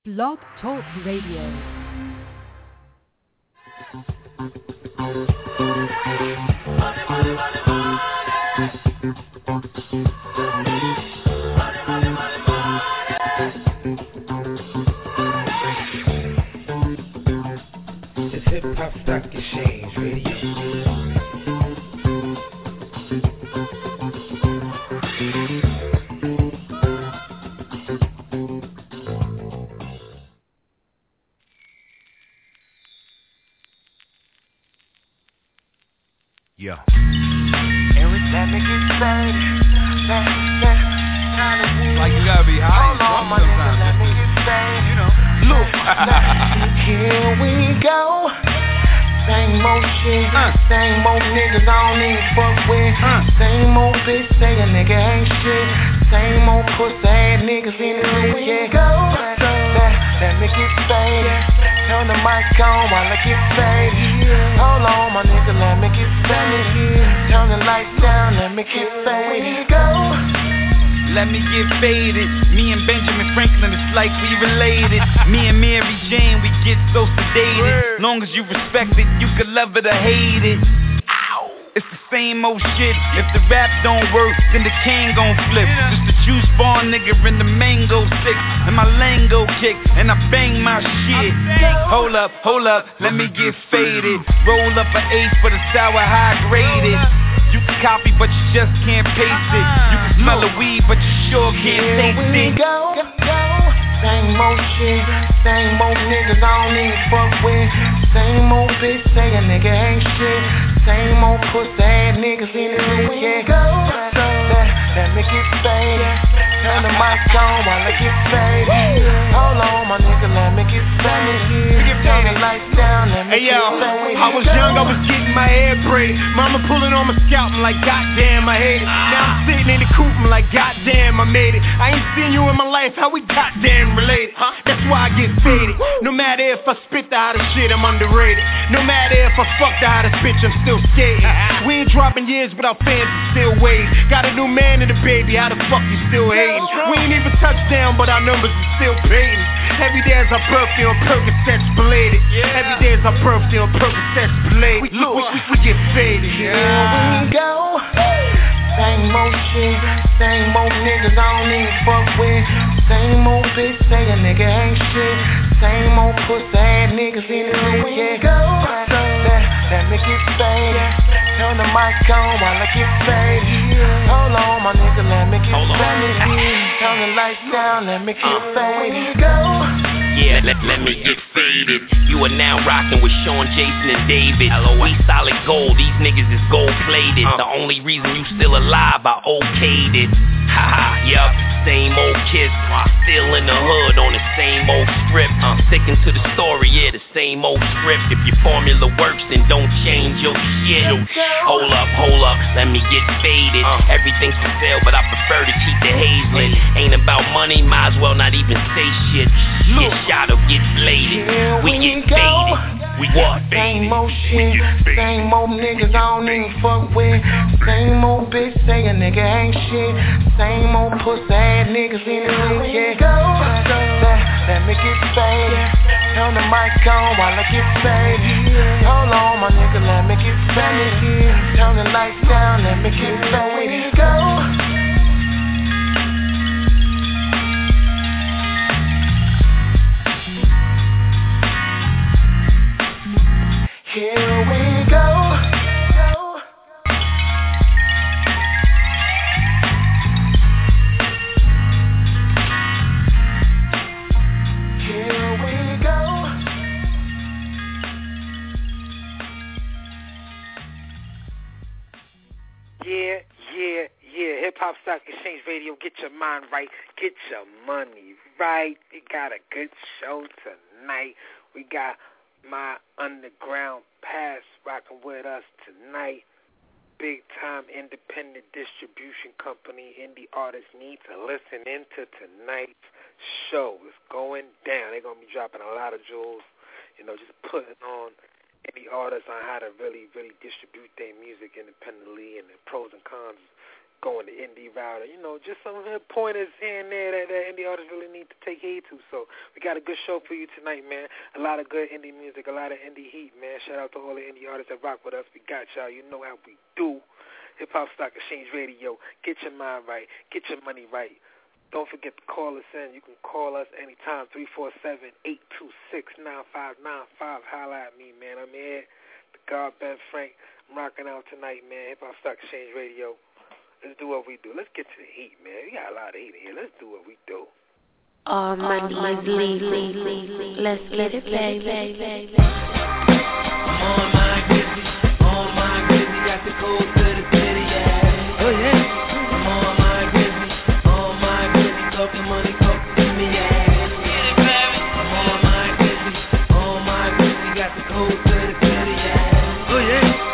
Blog Talk Radio. It's Hip Hop Stock Exchange Radio. Yeah. Eric, let me get started. Like you gotta be high and drunk sometimes. Let me get started. You know. Look, here we go. Same old shit, same old niggas I don't even fuck with. Same old bitch say a nigga ain't shit. Same old pussy ass niggas in the league. Let me get faded. Turn the mic on while I get faded. Hold on, my nigga, let me get faded. Turn the lights down, let me get faded. Let me get faded. Me and Benjamin Franklin, it's like we related. Me and Mary Jane, we get so sedated. Long as you respect it, you can love it or hate it. Ow. It's the same old shit. If the rap don't work, then the cane gon' flip. Just the juice bar nigga in the mango stick. And my lingo kick, and I bang my shit. Hold up, let me get faded. Roll up an eighth for the sour high graded. You can copy, but you just can't paste it. You can smell the weed, but you sure can't taste it. Here we go. Same old shit, same old niggas I don't even fuck with. Same old bitch say a nigga ain't shit. Same old pussy ass niggas in the league. Let me get faded. Turn the mic on while I get faded. Hold on, my nigga, let me get faded. Turn the lights down, let me get faded. I was young, I was getting my hair braided. Mama pulling on my scalp, I'm like, goddamn, I hate it. Now I'm sitting in the coupe, I'm like, goddamn, I made it. I ain't seen you in my life, how we goddamn related? That's why I get faded. No matter if I spit the hottest shit, I'm underrated. No matter if I fuck the hottest bitch, I'm still skating. We ain't dropping years without fans, I'm still waiting. Got a new man and a baby, how the fuck you still hating? We ain't even touchdown, but our numbers are still paid. Every day is our birthday on Percocets belated. Every day is our birthday on Percocets belated. We get faded. Here we go. Same old shit, same old niggas I don't even fuck with. Same old bitch say a nigga ain't shit. Same old pussy ass niggas in the league. Let me get faded. Turn the mic on while I get faded. Hold on, my nigga, let me get faded. Turn the lights down, let me get faded. Yeah, let me get faded. You are now rocking with Sean, Jason, and David. We solid gold, these niggas is gold plated. The only reason you still alive, I okayed it. Haha, yup, same old kids. Still in the hood on the same old script. Sticking to the story, yeah, the same old script. If your formula works, then don't change your shit. Hold up, let me get faded. Everything's for sale, but I prefer to keep the hazing. Ain't about money, might as well not even say shit. Get shot or get bladed. We get faded. We get faded. Same old shit, same old niggas I don't even fuck with. Same old bitch say a nigga ain't shit. Same old pussy ass niggas in the league. Let me get faded. Turn the mic on while I get faded. Hold on, my nigga, let me get faded. Turn the lights down, let me get faded. Here we go. Yeah. Hip Hop Stock Exchange Radio. Get your mind right. Get your money right. We got a good show tonight. We got My Underground Pass rocking with us tonight. Big time independent distribution company. Indie artists need to listen into tonight's show. It's going down. They're going to be dropping a lot of jewels. Just putting on any artists on how to really, really distribute their music independently and the pros and cons going the indie route. You know, just some pointers here and there that indie artists really need to take heed to. So we got a good show for you tonight, man. A lot of good indie music, a lot of indie heat, man. Shout out to all the indie artists that rock with us. We got y'all. You know how we do. Hip Hop Stock Exchange Radio. Get your mind right. Get your money right. Don't forget to call us in. You can call us anytime, 347-826-9595. Holla at me, man. I'm here. The God Ben Frank. I'm rocking out tonight, man. Hip Hop Stock Exchange Radio. Let's do what we do. Let's get to the heat, man. We got a lot of heat in here. Let's do what we do. All money is legal. Let's get it, baby. On my grizzly, got the code to the city, yeah. Oh yeah. On my grizzly, talking money, talk to me, yeah. Get it, baby. On my grizzly, got the code to the city, yeah. Oh yeah.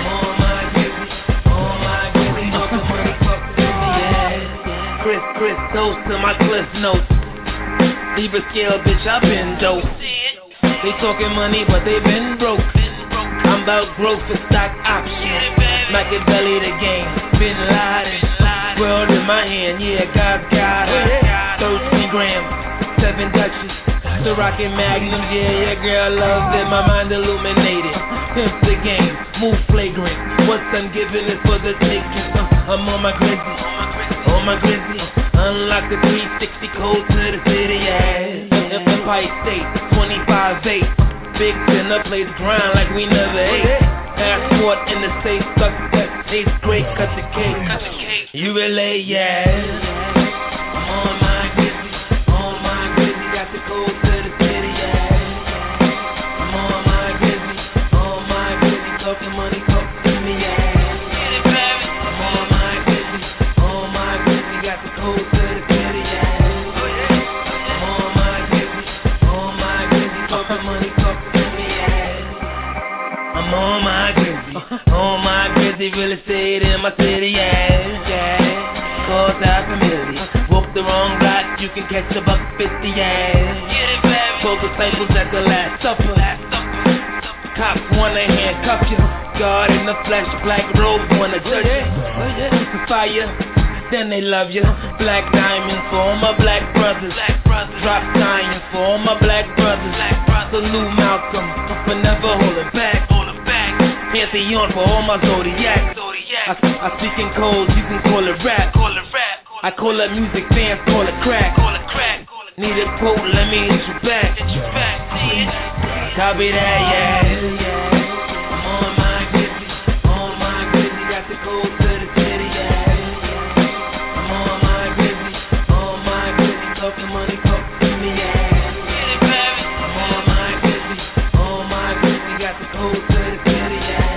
Chris, toast to my cliff notes. Libra scale, bitch, I've been dope. They talking money, but they been broke. I'm about growth for stock options. Machiavelli the game, Bin Laden. World in my hand, yeah, God's got it. 13 grams, 7 Dutches. The rocket magnums, yeah, girl loves it. My mind illuminated. Pimp the game, move flagrant. What's ungiven is for the taking. I'm on my grizzly, unlock the 360 code to the city, yeah. Empire State, 25-8. Big dinner, plays grind like we never ate. Passport in the safe, success, 8th grade, cut the cake. You relate, yeah. On my grizzly, got the code to the city, yeah. I'm on my grizzly, talking money, talk to me, yeah. On my grizzly, real estate in my city, yeah. Cause $500,000. Walk the wrong block, you can catch $150, yeah. 12 disciples at the Last Supper. Cops wanna handcuff you. God in the flesh, black robes wanna judge you. Crucify you, then they love you. Black diamonds for all my black brothers. Drop science for all my black brothers. Salute Malcolm, but never hold it back. Pantheon for all my zodiacs. I speak in codes, you can call it rap. I call it music, fans call it crack. Need a quote, let me hit you back. Copy that, yeah. On my grizzly, got the code to the city, yeah. I'm on my grizzly, talking money, talk to me, yeah. I'm on my grizzly, got the code to the city, yeah.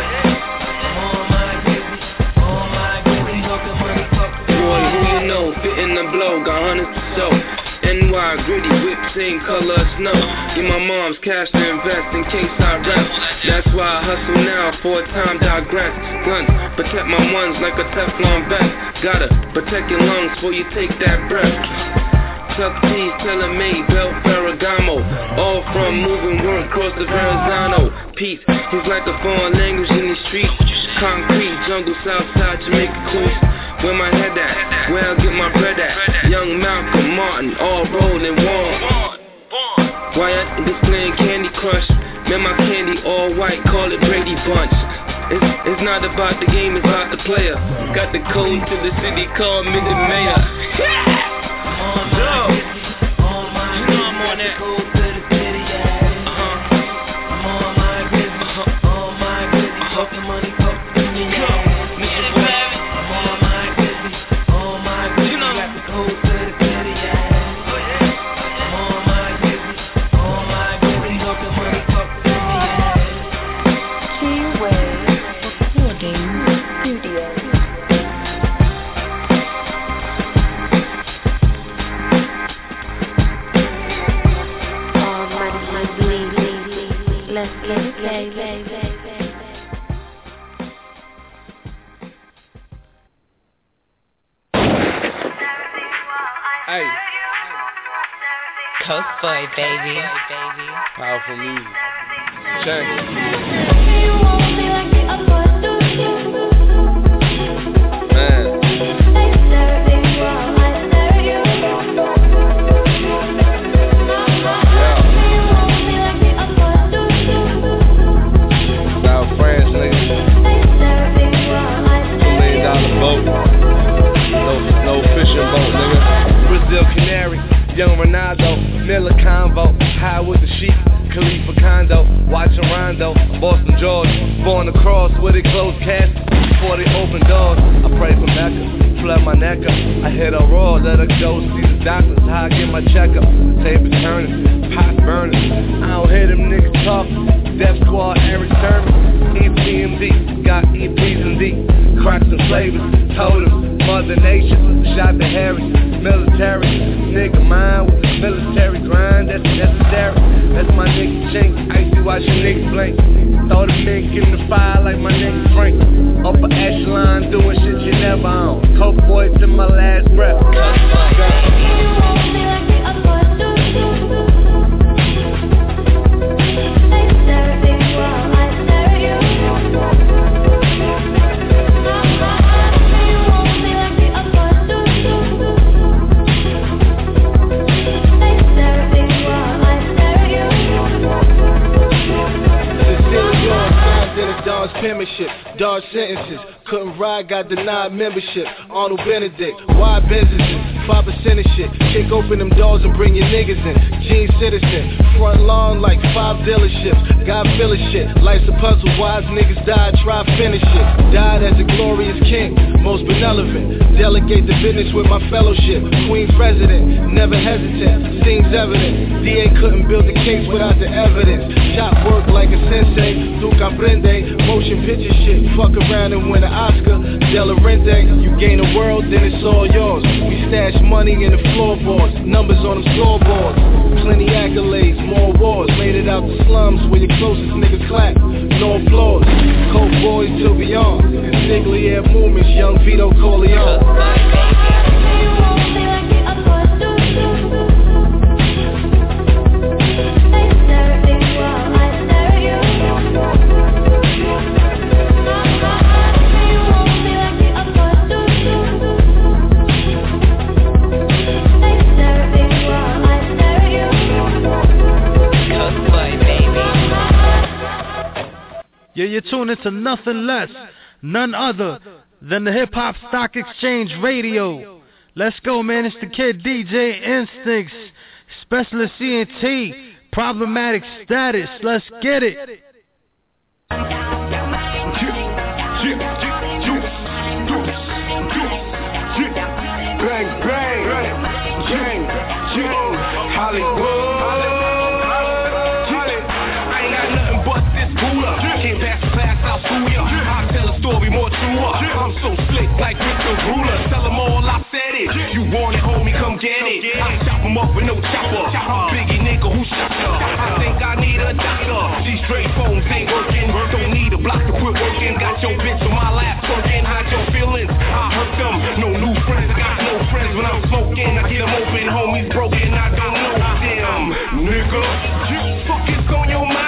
Fitting the blow, got hundreds to show. NY gritty, whip, same color of snow. Get my mom's cash to invest in case I rap. That's why I hustle now, for a time digress. Guns, protect my ones like a Teflon vest. Gotta protect your lungs before you take that breath. Chuck T's, tailor-made, belt Ferragamo. All from moving work across the Verrazano. Peace, he's like a foreign language in these streets. Concrete, jungle, Southside, Jamaica coast. Where my head at, where I get my bread at. Young Malcolm Martin, all rolling warm. Wyatt displaying Candy Crush. Man, my candy all white, call it Brady Bunch. It's not about the game, it's about the player. Got the code to the city, called me the mayor. Yo, you know I'm on that. Talking money, talk to me, yeah. Hey. Coast Boy, baby. Powerful music. Check. Man. Miller Convo, high with the sheep, Khalifa Condo, watching Rondo, Boston George, born across with a closed casket before they open doors. I pray for Mecca, flood my neck up. I hit a roar, let her go see the doctors, how I get my checkup. Tape is turning, pot burning. I don't hear them niggas talk. Death Squad, Eric Sermon, EPMD, got EPs and D, Crocs and flavors, totems, Mother Nation, shot the Harris, military, nigga mine with the military grind, that's necessary. That's my nigga Chink, icy watch your niggas blink. Throw the mink in the fire like my nigga Frank. Upper echelon, doing shit you never own. Coke boy to my last breath. Dodge penmanship, dodge sentences. Couldn't ride, got denied membership. Arnold Benedict, wide businesses, 5% of shit. Kick open them doors and bring your niggas in. Gene Citizen, front lawn like 5 dealerships. God feel shit, life's a puzzle. Wise niggas died, try finish it. Died as a glorious king, most benevolent. Delegate the business with my fellowship. Queen president, never hesitant. Seems evident. DA couldn't build the case without the evidence. Shot work like a sensei. Tu comprende, motion picture shit. Fuck around and win an Oscar. De La Rente, you gain the world, then it's all yours. We stash money in the floorboards, numbers on them scoreboards. Plenty accolades, more wars. Made it out the slums where your closest nigga clap. No applause. Coke boys till beyond. Niggly air movements, young Vito Corleone. Yeah, you're tuning to nothing less, none other than the Hip Hop Stock Exchange Radio. Let's go, man. It's the kid DJ Instincts, Specialist CNT, Problematic Status. Let's get it. Bang, bang, Hollywood. I tell a story more truer. I'm so slick like Richard Ruler. Tell them all I said it. You want it, homie, come get it. I chop them up with no chopper. I'm Biggie nigga who shot ya. I think I need a doctor. These straight phones ain't working. Don't need a block to quit working. Got your bitch on my lap twerking. Hide your feelings, I hurt them. No new friends, I got no friends when I'm smoking. I get them open, homies broken. I don't know them, nigga. Fuck is on your mind.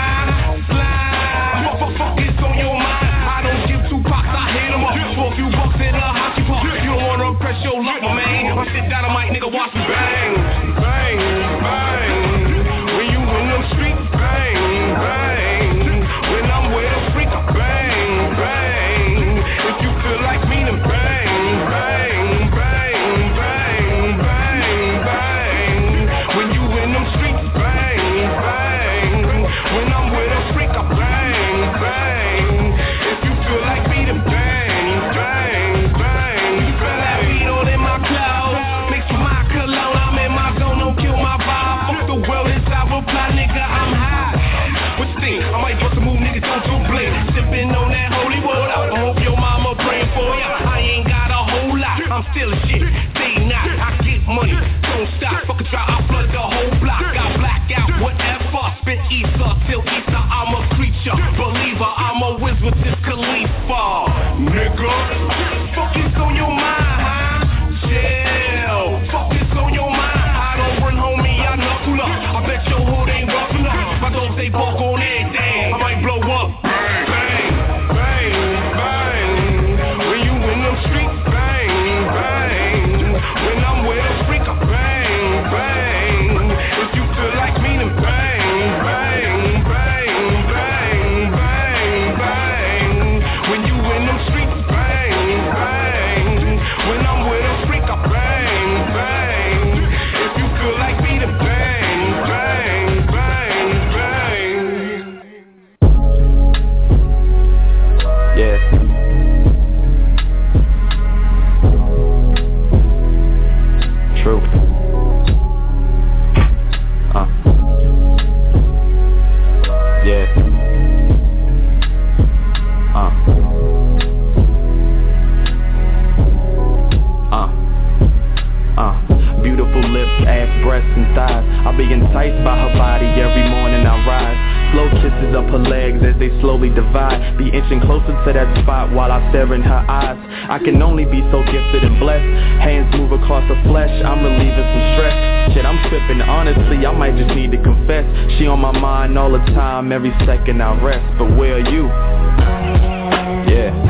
Press your luck, my man. I sit down, I might nigga watch me bang, bang, bang. When you in them streets, bang, bang. When I'm with a freak, bang, bang. If you feel like me, then bang, bang, bang, bang, bang, bang. When you in them streets, bang, lit by her body every morning I rise. Slow kisses up her legs as they slowly divide. Be inching closer to that spot while I stare in her eyes. I can only be so gifted and blessed. Hands move across her flesh, I'm relieving some stress. Shit, I'm tripping, honestly, I might just need to confess. She on my mind all the time, every second I rest. But where are you? Yeah.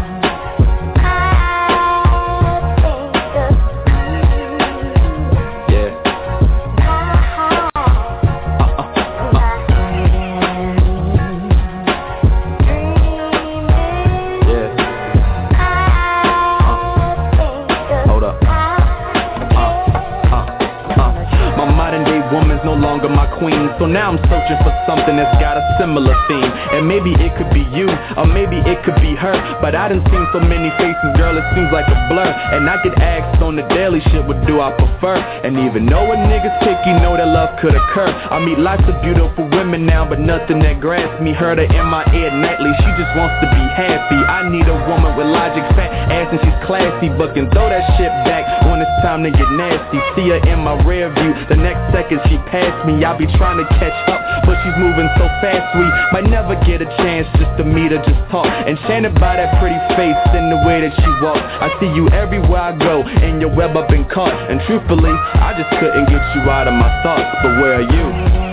So now I'm searching for something that's got a similar theme. And maybe it could be you, or maybe it could be her. But I done seen so many faces, girl, it seems like a blur. And I get asked on the daily, shit, what do I prefer? And even though a nigga's picky, know that love could occur. I meet lots of beautiful women now, but nothing that grasps me. Heard her in my ear nightly, she just wants to be happy. I need a woman with logic, fat ass, and she's classy, but can throw that shit back when it's time to get nasty. See her in my rear view, the next second she passed me. I be trying to catch up, but she's moving so fast we might never get a chance just to meet her, just talk. Enchanted by that pretty face and the way that she walks. I see you everywhere I go, and your web up and caught. And truthfully, I just couldn't get you out of my thoughts. But where are you?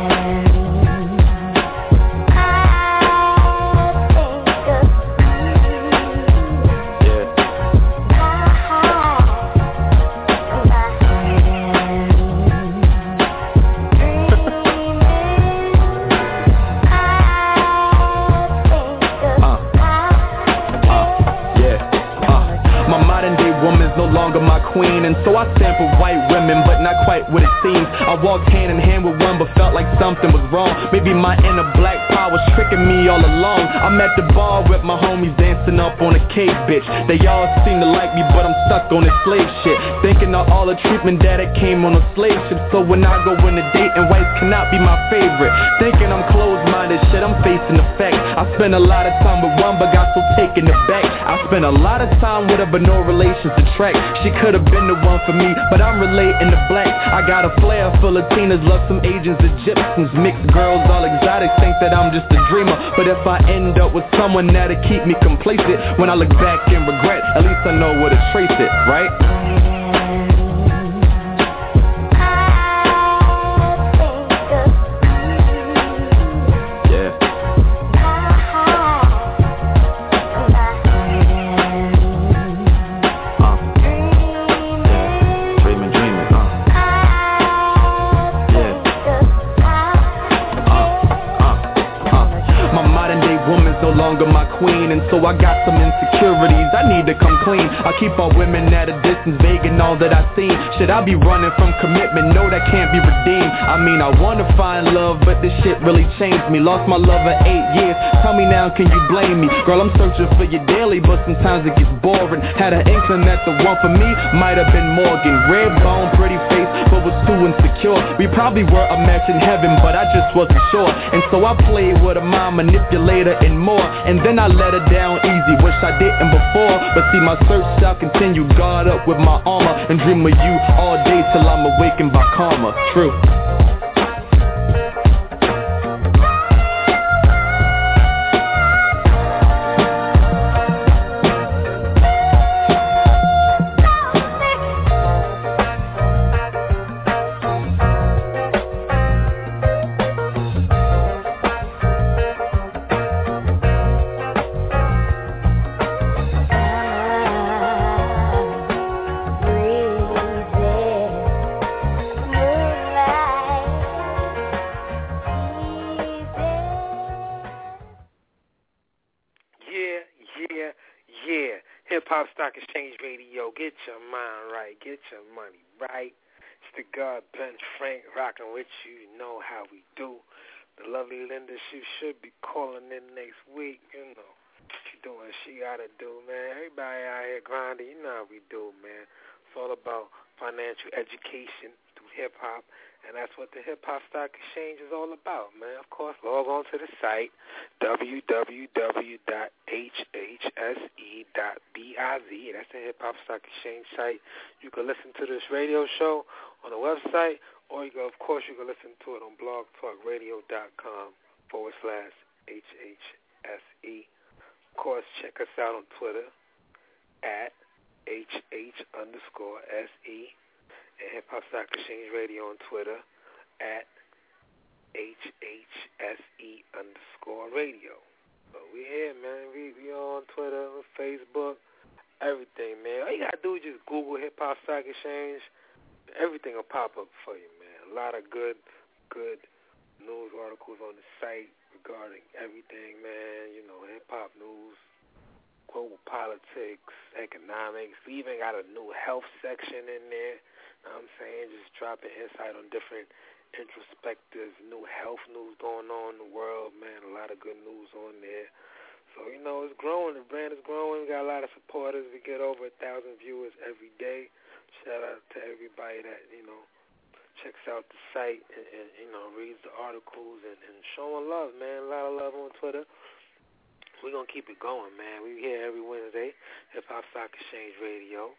And so I sampled white women, but not quite what it seems. I walked hand in hand with one, but felt like something was wrong. Maybe my inner black power was tricking me all along. I'm at the bar with my homies dancing up on a cake, bitch. They all seem to like me, but I'm stuck on this slave shit. Thinking of all the treatment that it came on a slave ship. So when I go on a date, and whites cannot be my favorite. Thinking I'm closed-minded, shit, I'm facing the facts. I spent a lot of time with one, but got so taken aback. I spent a lot of time with her, but no relations to track. She could have been the one for me, but I'm relating to black. I got a flair for Latinas, love some Asians, Egyptians, mixed girls, all exotic. Think that I'm just a dreamer, but if I end up with someone that'll keep me complacent, when I look back and regret, at least I know where to trace it, right? Queen, and so I got some insecurities, I need to come clean. I keep all women at a distance, vague and all that I seen. Should I be running from commitment? No, that can't be redeemed. I mean, I wanna find love, but this shit really changed me. Lost my lover 8 years, tell me now, can you blame me? Girl, I'm searching for you daily, but sometimes it gets boring. Had an inkling that the one for me might have been Morgan. Red bone, pretty face, but was too insecure. We probably were a match in heaven, but I just wasn't sure. And so I played with a mind manipulator and more, and then I let her down easy, wish I didn't before. But see, my search shall continue, guard up with my armor, and dream of you all day till I'm awakened by karma. True. Get your mind right, get your money right. It's the God Ben Frank rocking with you. You know how we do. The lovely Linda, she should be calling in next week. You know, she doing what she gotta do, man. Everybody out here grinding. You know how we do, man. It's all about financial education through hip hop. And that's what the Hip Hop Stock Exchange is all about, man. Of course, log on to the site, www.hhse.biz. That's the Hip Hop Stock Exchange site. You can listen to this radio show on the website, Or you can listen to it on blogtalkradio.com/HHSE. Of course, check us out on Twitter at HH_SE and Hip Hop Stock Exchange Radio on Twitter at HHSE_radio. So we here, man. We on Twitter, Facebook, everything, man. All you gotta do is just Google Hip Hop Stock Exchange. Everything will pop up for you, man. A lot of good news articles on the site regarding everything, man. You know, hip hop news, global politics, economics. We even got a new health section in there. You know what I'm saying? Just dropping insight on different introspective new health news going on in the world, man. A lot of good news on there. So, you know, it's growing. The brand is growing. We got a lot of supporters. We get over 1,000 viewers every day. Shout out to everybody that, you know, checks out the site and you know, reads the articles and showing love, man. A lot of love on Twitter. We're going to keep it going, man. We're here every Wednesday, Hip Hop Stock Exchange Radio,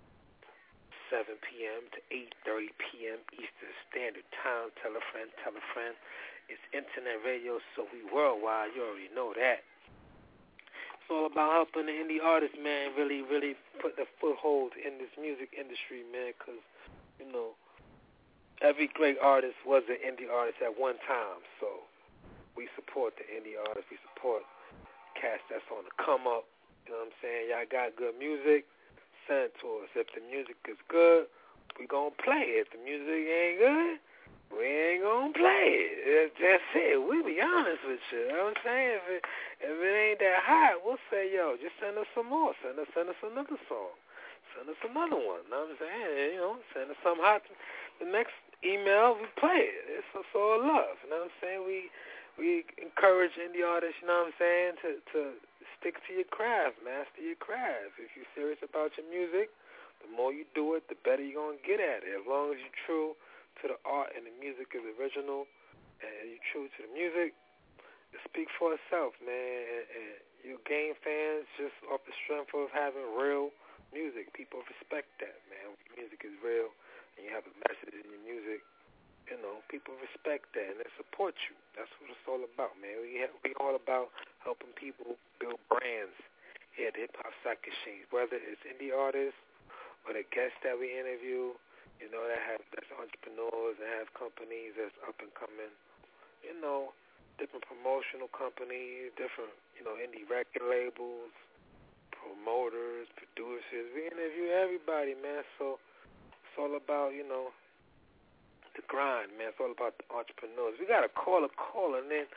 7 p.m. to 8:30 p.m. Eastern Standard Time. Tell a friend, tell a friend. It's internet radio, so we worldwide. You already know that. It's all about helping the indie artists, man, really put the foothold in this music industry, man, because, you know, every great artist was an indie artist at one time, so we support the indie artists. We support cats that's on the come up. You know what I'm saying? Y'all got good music, send it to us. If the music is good, we going to play it. If the music ain't good, we ain't going to play it. That's it. We be honest with you. You know what I'm saying? If it ain't that hot, we'll say, yo, just send us some more. Send us another song. Send us another one. You know what I'm saying? You know, send us something hot. The next email, we play it. It's all love. You know what I'm saying? We encourage indie artists, you know what I'm saying, to stick to your craft, master your craft. If you're serious about your music, the more you do it, the better you're going to get at it. As long as you're true to the art and the music is original and you're true to the music, it speaks for itself, man. And you'll gain fans just off the strength of having real music. People respect that, man. When your music is real and you have a message in your music, you know, people respect that and they support you. That's what it's all about, man. We all about helping people build brands here at the Hip Hop Stock Exchange, whether it's indie artists or the guests that we interview, you know, that's entrepreneurs and have companies that's up and coming, you know, different promotional companies, different, you know, indie record labels, promoters, producers. We interview everybody, man. So it's all about, you know, the grind, man. It's all about the entrepreneurs. We got a caller, and then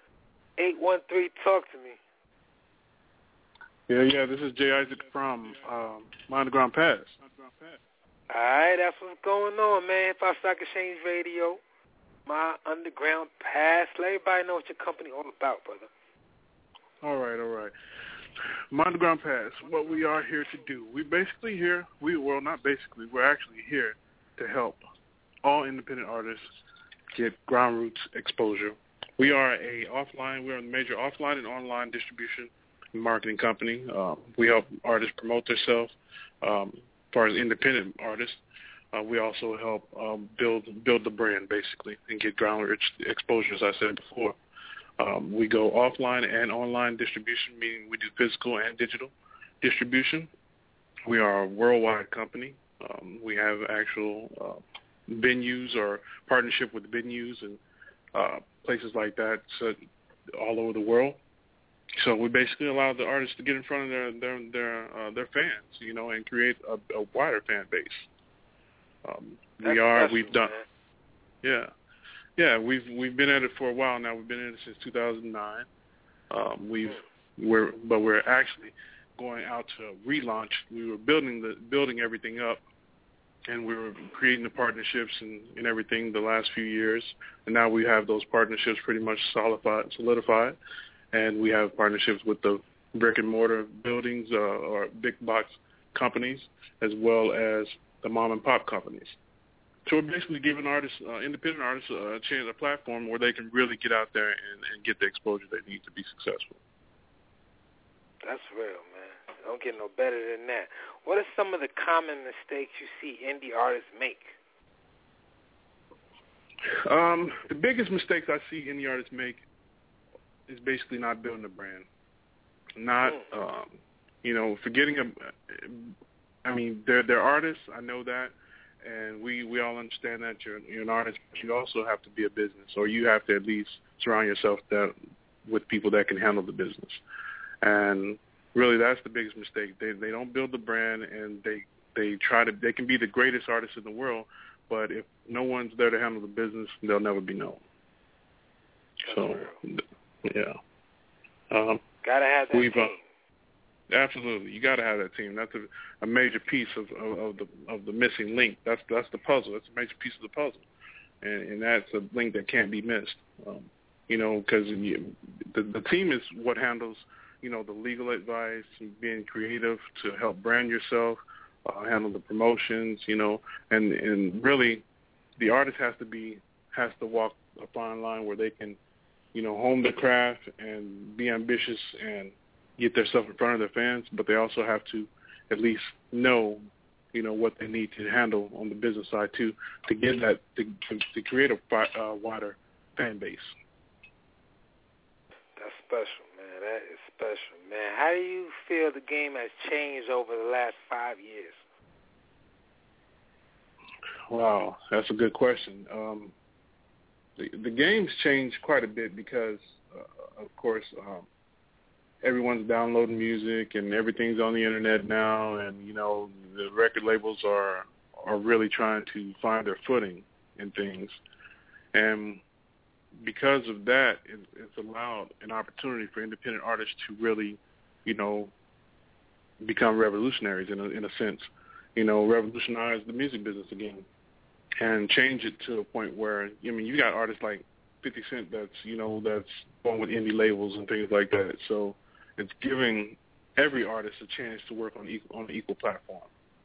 813, talk to me. Yeah, this is Jay Isaac from My Underground Pass. All right, that's what's going on, man. Hip Hop Stock Exchange Radio, My Underground Pass. Let everybody know what your company all about, brother. All right. My Underground Pass, what we are here to do. We're actually here to help all independent artists get ground roots exposure. We are we're a major offline and online distribution and marketing company. We help artists promote themselves. As far as independent artists, we also help build the brand, basically, and get ground roots exposure, as I said before. We go offline and online distribution, meaning we do physical and digital distribution. We are a worldwide company. We have actual venues or partnership with venues and places like that all over the world. So we basically allow the artists to get in front of their fans, you know, and create a wider fan base. We've been at it for a while now. We've been at it since 2009. We're actually going out to relaunch. We were building everything up, and we were creating the partnerships and everything the last few years. And now we have those partnerships pretty much solidified, and we have partnerships with the brick and mortar buildings or big box companies, as well as the mom and pop companies. So we're basically giving artists, independent artists, a platform where they can really get out there and get the exposure they need to be successful. That's real, man. Don't get no better than that. What are some of the common mistakes you see indie artists make? The biggest mistakes I see any artists make is basically not building a brand, not forgetting. They're artists. I know that, and we all understand that you're an artist, but you also have to be a business, or you have to at least surround yourself with people that can handle the business. And really, that's the biggest mistake. They don't build the brand, and they can be the greatest artists in the world, but if no one's there to handle the business, they'll never be known. So, yeah. Gotta have that team. Absolutely, you got to have that team. That's a major piece of the missing link. That's the puzzle. That's a major piece of the puzzle, and that's a link that can't be missed. Because the team is what handles the legal advice, being creative to help brand yourself, handle the promotions, and really the artist has to walk a fine line where they can hone their craft and be ambitious and get their stuff in front of their fans, but they also have to at least know, what they need to handle on the business side too, to get that, to create a wider fan base. That's special, man. That is special, man. How do you feel the game has changed over the last 5 years? Wow, that's a good question. The game's changed quite a bit because, of course, everyone's downloading music and everything's on the internet now, and the record labels are really trying to find their footing in things, and because of that, it's allowed an opportunity for independent artists to really, become revolutionaries in a sense, revolutionize the music business again, and change it to a point where you got artists like 50 Cent that's going with indie labels and things like that, so. It's giving every artist a chance to work on an equal platform.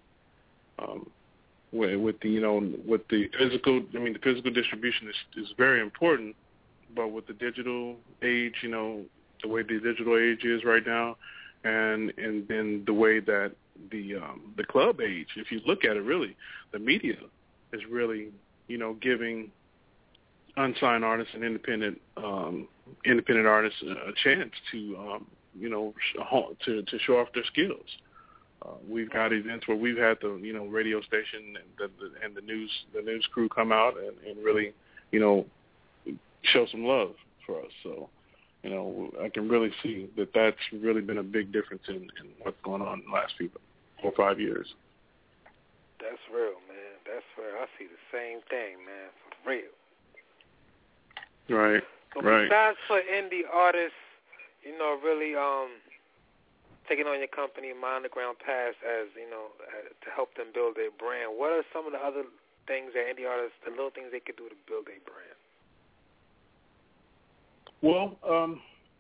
With the physical, the physical distribution is very important, but with the digital age, the way the digital age is right now, and then the way that the club age, if you look at it, really, the media is really giving unsigned artists and independent artists a chance to to show off their skills. We've got events where we've had the radio station and the news crew come out and really show some love for us. So I can really see that that's really been a big difference in what's going on in the last 4 or 5 years. That's real, man. That's real. I see the same thing, man. For real. Right. So right. Besides for indie artists, really taking on your company, My Underground Pass, as to help them build their brand. What are some of the other things that indie artists, the little things they could do to build their brand? Well,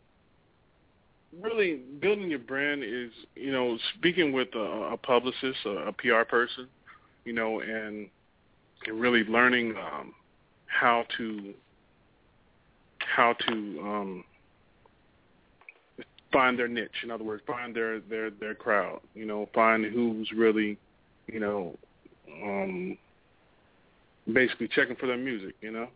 really building your brand is, speaking with a publicist, a PR person, and really learning how to find their niche. In other words, find their crowd. Find who's really, basically checking for their music.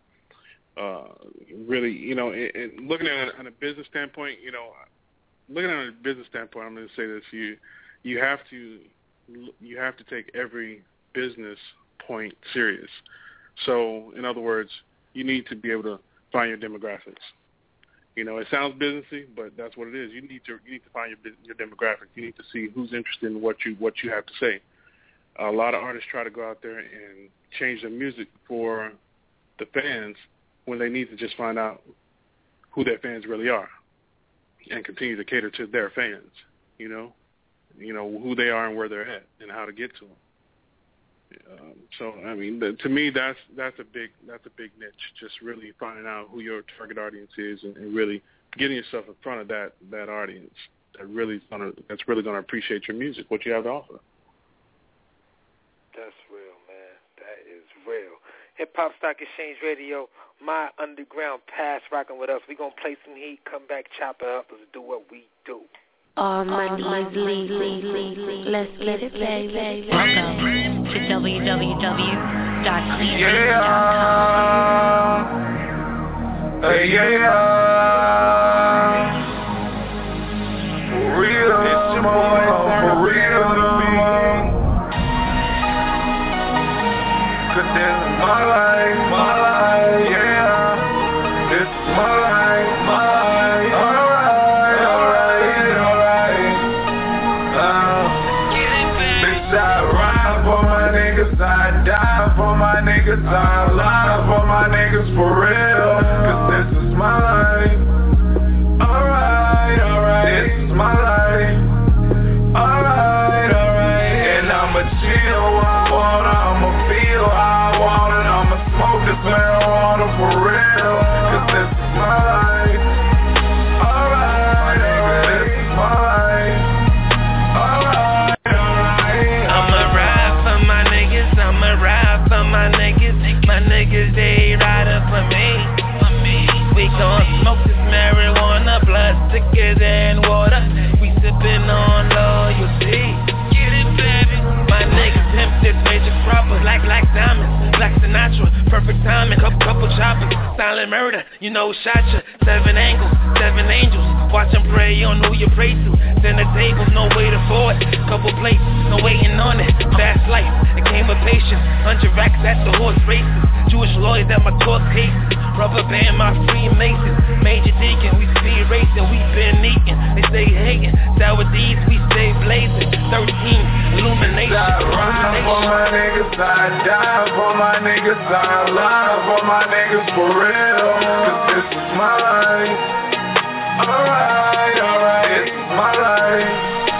Really, and looking at it on a business standpoint. I'm going to say this: you have to take every business point serious. So, in other words, you need to be able to find your demographics. It sounds businessy, but that's what it is. You need to find your demographic. You need to see who's interested in what you have to say. A lot of artists try to go out there and change their music for the fans when they need to just find out who their fans really are and continue to cater to their fans. Who they are and where they're at and how to get to them. To me, that's a big niche. Just really finding out who your target audience is and really getting yourself in front of that audience that's really gonna appreciate your music, what you have to offer. That's real, man. That is real. Hip Hop Stock Exchange Radio, My Underground Pass, rocking with us. We gonna play some heat, come back, chop it up, let's do what we do. All money is legal. Let's get it, baby. Welcome to www.cleveland.com. Real, it's your boy, for real. Cause this is my life, yeah. This is my life, alright. Bitch, I ride for my niggas, I die for my niggas, I lie for my niggas for real. Cause this is my life, alright. This is my life, alright. And I'ma chill how I want, I'ma feel how I want it, I'ma smoke this marijuana for real. Cause this is my life, alright. This is my life, alright. I'ma ride for my niggas, I'ma ride for my niggas. My niggas, they riding for me. We gon' smoke this marijuana, blood thicker than water. We sippin' on loyalty. Get it, baby. My niggas pimp this major cropper, black diamonds, Black Sinatra, perfect timing. Couple choppers, silent murder. You know, shot ya. 7 angles, 7 angels. Watch them pray on who you pray to. Center tables, no way to afford. Couple plates, no waiting on it. Fast life, it came with patience. 100 racks at the horse races. Jewish lawyers at my court cases. Rubber band, my Freemasons. Major deacon, we speed racing, we been eating. They stay hating. Sour D's, we stay blazing. 13, illumination. I ride for my niggas, I die for my niggas, I lie for my niggas for real. Cause this is my life, alright. This is my life,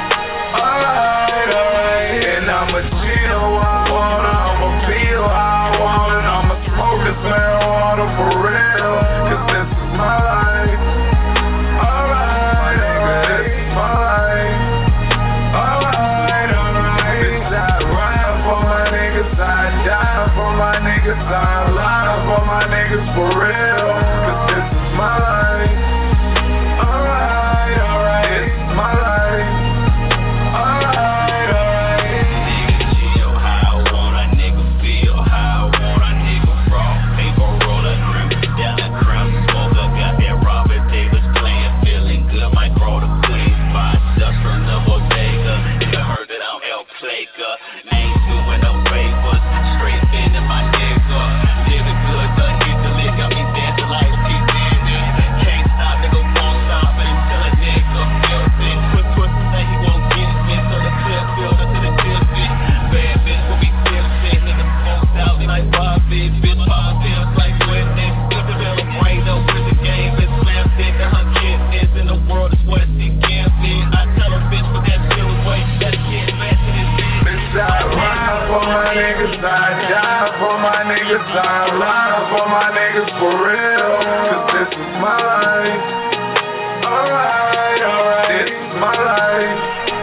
alright. And I'ma chill how I want, I'ma feel how I want it, I'ma smoke this marijuana for real. Cause this is my life, alright. This is my life, alright. Bitch, I ride for my niggas, I die for my niggas, I lie for my niggas for real. Cause this is my life, alright. This is my life, alright. Nigga chill how I want, a nigga feel how I want, a nigga raw. Paper roller, grim, down the crown, smoker, got that Robert Davis playing, feeling good, might grow the queen spot, just from the bodega. You heard that I'm El Placa, ain't doing no favors, straight bending my nigga. Living good, done hit the lick, got me dancing like a kid dancing. Can't stop, nigga, won't stop until a nigga feels it. Pussy say he won't get it, so the clip filled up to the tip it. Bad bitch will be still sick, nigga smoked out like Bobby, bitch pop feels like witness. Good to feel a brain though, with the game is slam thick, and her kidness in the world is what she can't see. I tell her bitch with that feel away, that kid back to his bitch. Bitch, I ride for my niggas, I die for my niggas, I lie for my niggas for real. Cause this is my life, alright. This is my life,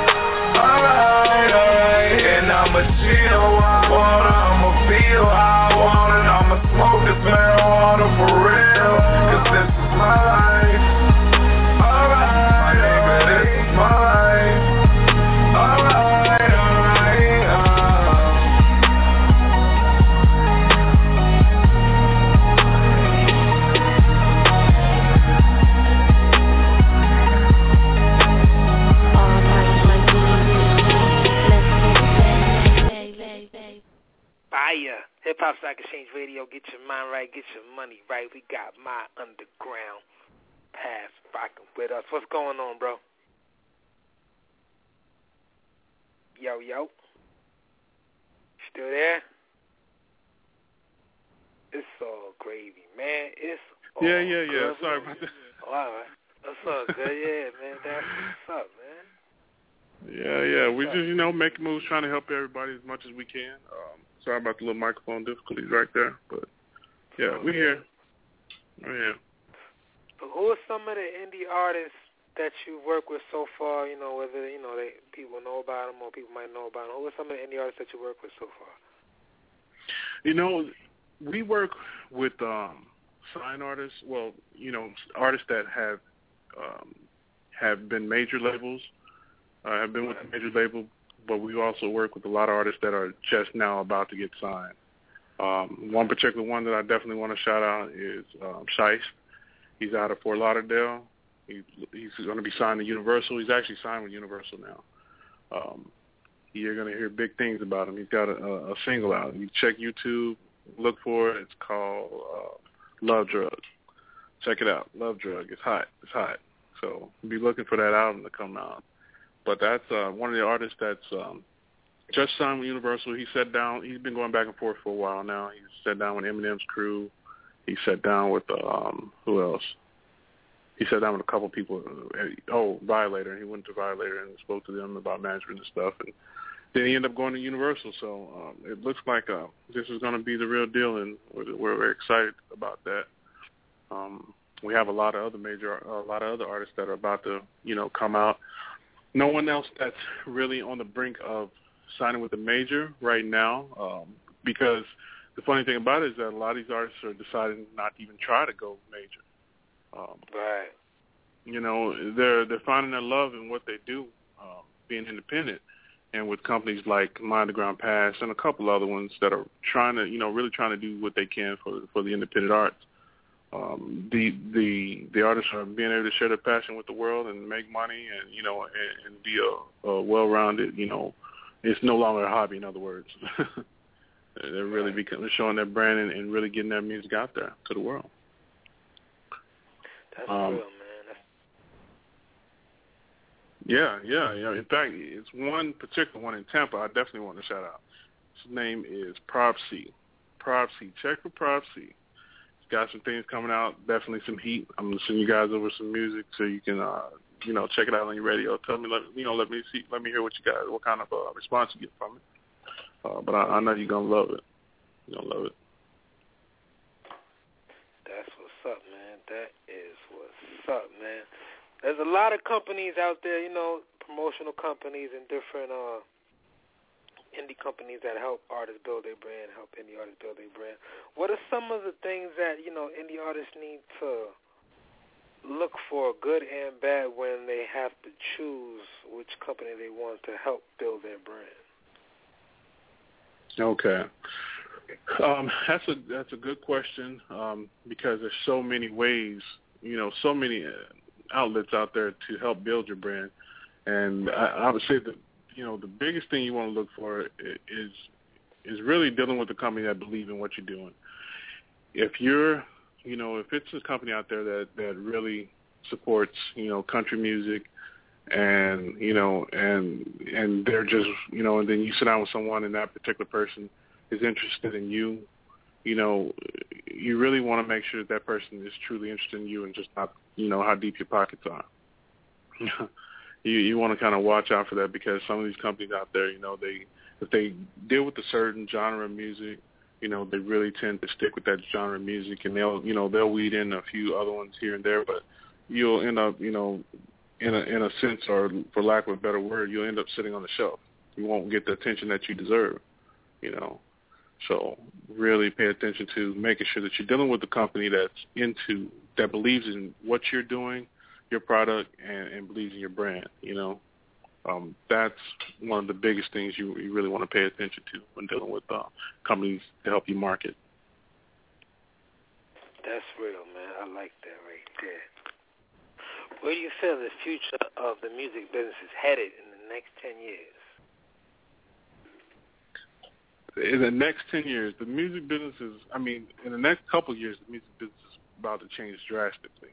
alright. And I'ma chill how I want, I'ma feel how I want it, I'ma smoke this marijuana for real. Cause this is my life, alright. This is my life, alright. Fire. Hip Hop Stock Exchange Radio. Get your mind right. Get your money right. We got my underground pass rocking with us. What's going on, bro? Yo. Still there? It's all gravy, man. It's all Yeah. good. Sorry about that. Oh, all right. That's all good. Yeah, man. That's what's up, man. Yeah. We just, making moves, trying to help everybody as much as we can. Sorry about the little microphone difficulties right there, but yeah, we're here. Oh, yeah. So who are some of the indie artists that you work with so far? Whether people know about them or people might know about them. Who are some of the indie artists that you work with so far? We work with sign artists. Well, artists that have been major labels have been with the major label, but we also work with a lot of artists that are just now about to get signed. One particular one that I definitely want to shout out is Shice. He's out of Fort Lauderdale. He's going to be signed to Universal. He's actually signed with Universal now. You're going to hear big things about him. He's got a single out. You check YouTube, look for it. It's called Love Drug. Check it out. Love Drug. It's hot. It's hot. So be looking for that album to come out. But that's one of the artists that's just signed with Universal. He sat down. He's been going back and forth for a while now. He sat down with Eminem's crew. He sat down with who else? He sat down with a couple people. Violator. He went to Violator and spoke to them about management and stuff. And then he ended up going to Universal. So it looks like this is going to be the real deal, and we're very excited about that. We have a lot of other artists that are about to, come out. No one else that's really on the brink of signing with a major right now, because the funny thing about it is that a lot of these artists are deciding not to even try to go major. Right. They're finding their love in what they do, being independent, and with companies like My Underground Pass and a couple other ones that are trying to, really trying to do what they can for the independent arts. The artists are being able to share their passion with the world and make money, and and be a well-rounded. It's no longer a hobby. In other words, they're really showing their brand and really getting their music out there to the world. That's real, man. Yeah. In fact, it's one particular one in Tampa I definitely want to shout out. His name is Prop C. Check for Prop C. He's got some things coming out, definitely some heat. I'm going to send you guys over some music so you can, check it out on your radio. Tell me, let me hear what you got, what kind of response you get from it. But I know you're going to love it. You're going to love it. That's what's up, man. That is what's up, man. There's a lot of companies out there, promotional companies and different indie companies that help artists build their brand, help indie artists build their brand. What are some of the things that, indie artists need to look for, good and bad, when they have to choose which company they want to help build their brand? Okay. That's a good question, because there's so many ways, so many outlets out there to help build your brand. And I would say that, the biggest thing you want to look for is really dealing with a company that believes in what you're doing. If you're, if it's a company out there that really supports, country music, and, and they're just, and then you sit down with someone and that particular person is interested in you, you really want to make sure that person is truly interested in you and just not, how deep your pockets are. You want to kind of watch out for that, because some of these companies out there, if they deal with a certain genre of music, they really tend to stick with that genre of music, and they'll weed in a few other ones here and there, but you'll end up, in a sense, or for lack of a better word, you'll end up sitting on the shelf. You won't get the attention that you deserve, So really pay attention to making sure that you're dealing with a company that believes in what you're doing, your product, and believes in your brand. That's one of the biggest things you really want to pay attention to when dealing with companies to help you market. That's real, man. I like that right there. Where do you feel the future of the music business is headed in the next 10 years? In the next 10 years, the music business in the next couple of years, the music business is about to change drastically.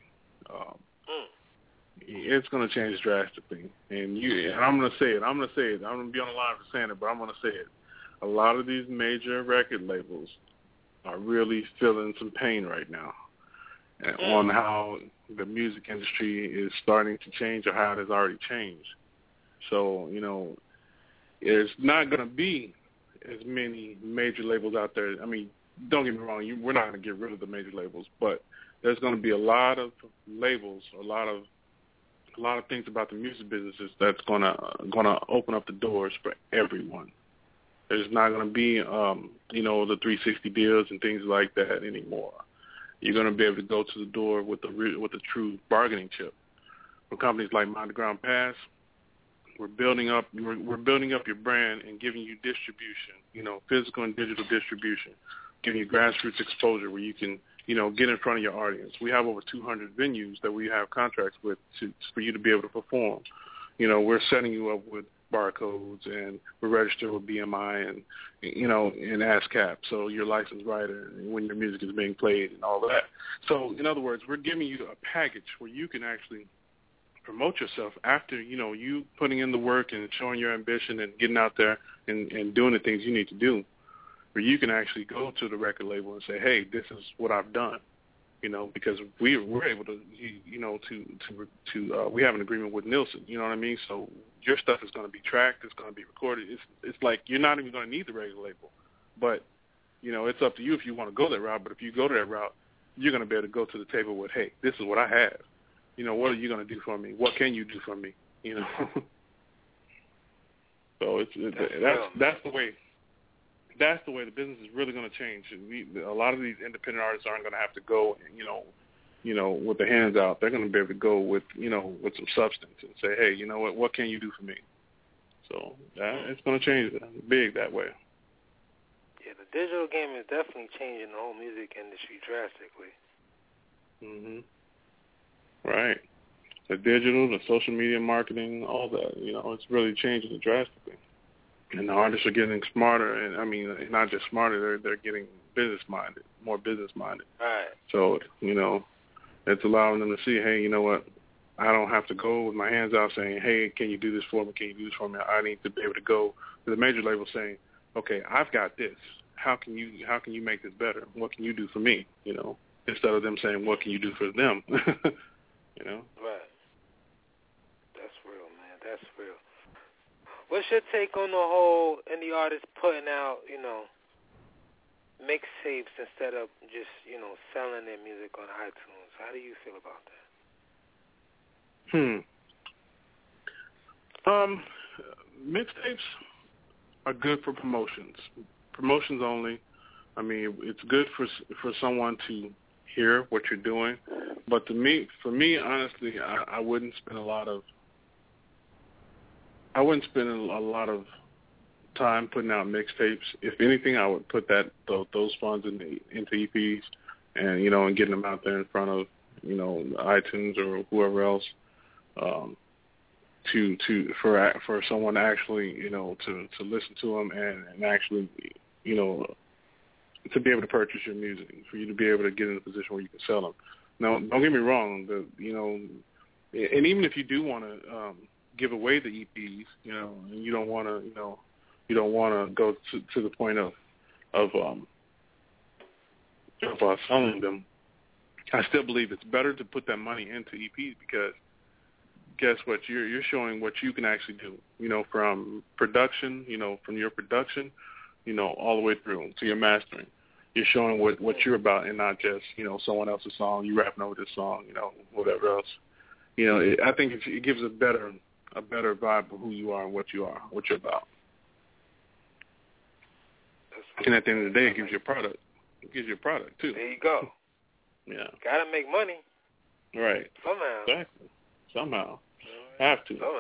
It's going to change drastically. And I'm going to say it. I'm going to be on the line for saying it, but I'm going to say it. A lot of these major record labels are really feeling some pain right now on how the music industry is starting to change, or how it has already changed. So, it's not going to be as many major labels out there. Don't get me wrong, we're not going to get rid of the major labels, but there's going to be a lot of labels, a lot of things about the music businesses that's going to open up the doors for everyone. There's not going to be the 360 deals and things like that anymore. You're going to be able to go to the door with a true bargaining chip. For companies like My Underground Pass, We're building up your brand and giving you distribution, physical and digital distribution, giving you grassroots exposure where you can, get in front of your audience. We have over 200 venues that we have contracts with for you to be able to perform. We're setting you up with barcodes, and we're registered with BMI and and ASCAP, so you're licensed writer when your music is being played and all that. So in other words, we're giving you a package where you can actually promote yourself after you putting in the work and showing your ambition and getting out there and doing the things you need to do, where you can actually go to the record label and say, hey, this is what I've done. Because we're able to, we have an agreement with Nielsen, you know what I mean? So your stuff is going to be tracked, it's going to be recorded. It's like you're not even going to need the record label. But, it's up to you if you want to go that route. But if you go to that route, you're going to be able to go to the table with, hey, this is what I have. What are you going to do for me? What can you do for me? So that's the way. That's the way the business is really going to change. A lot of these independent artists aren't going to have to go, with their hands out. They're going to be able to go with, with some substance and say, hey, you know what can you do for me? So it's going to change big that way. Yeah, the digital game is definitely changing the whole music industry drastically. Mhm. Right. The digital, the social media marketing, all that, it's really changing it drastically. And the artists are getting smarter, and I mean, not just smarter, they're getting business-minded, more business-minded. Right. So, it's allowing them to see, hey, you know what, I don't have to go with my hands out saying, hey, can you do this for me, can you do this for me? I need to be able to go to the major label saying, okay, I've got this. How can you make this better? What can you do for me, instead of them saying, what can you do for them? Right. That's real, man. That's real. What's your take on the whole indie artists putting out, mixtapes instead of just, selling their music on iTunes? How do you feel about that? Mixtapes are good for promotions. Promotions only. I mean, it's good for someone to hear what you're doing. But for me, honestly, I wouldn't spend a lot of time putting out mixtapes. If anything, I would put those funds into EPs, and and getting them out there in front of iTunes or whoever else, for someone to actually to listen to them and actually to be able to purchase your music, for you to be able to get in a position where you can sell them. Now, don't get me wrong, and even if you do want to give away the EPs, and you don't want to go to the point of selling them. I still believe it's better to put that money into EPs, because guess what? You're showing what you can actually do. From production, from your production, all the way through to your mastering. You're showing what you're about, and not just someone else's song. You rapping over this song, whatever else. I think it gives a better vibe of who you are and what you're about. And at the end of the day, it gives you a product. It gives you a product too. There you go. Yeah. Gotta make money. Right. Somehow. Exactly. Somehow. Have to. Somehow.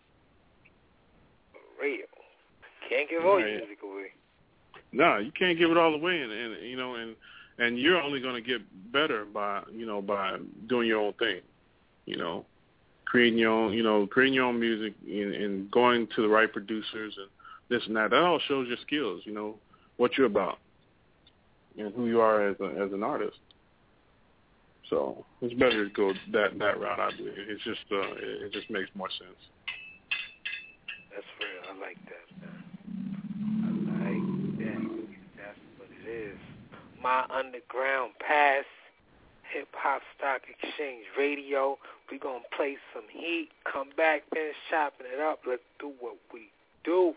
For real. Can't give all your music away. No, you can't give it all away, and you're only going to get better by doing your own thing, creating your own music and going to the right producers and this and that. That all shows your skills, what you're about and who you are as an artist. So it's better to go that route, I believe. It's just it just makes more sense. That's real. I like that, man. I like that. That's what it is. My Underground Pass, Hip Hop Stock Exchange Radio. We're going to play some heat, come back, finish chopping it up. Let's do what we do.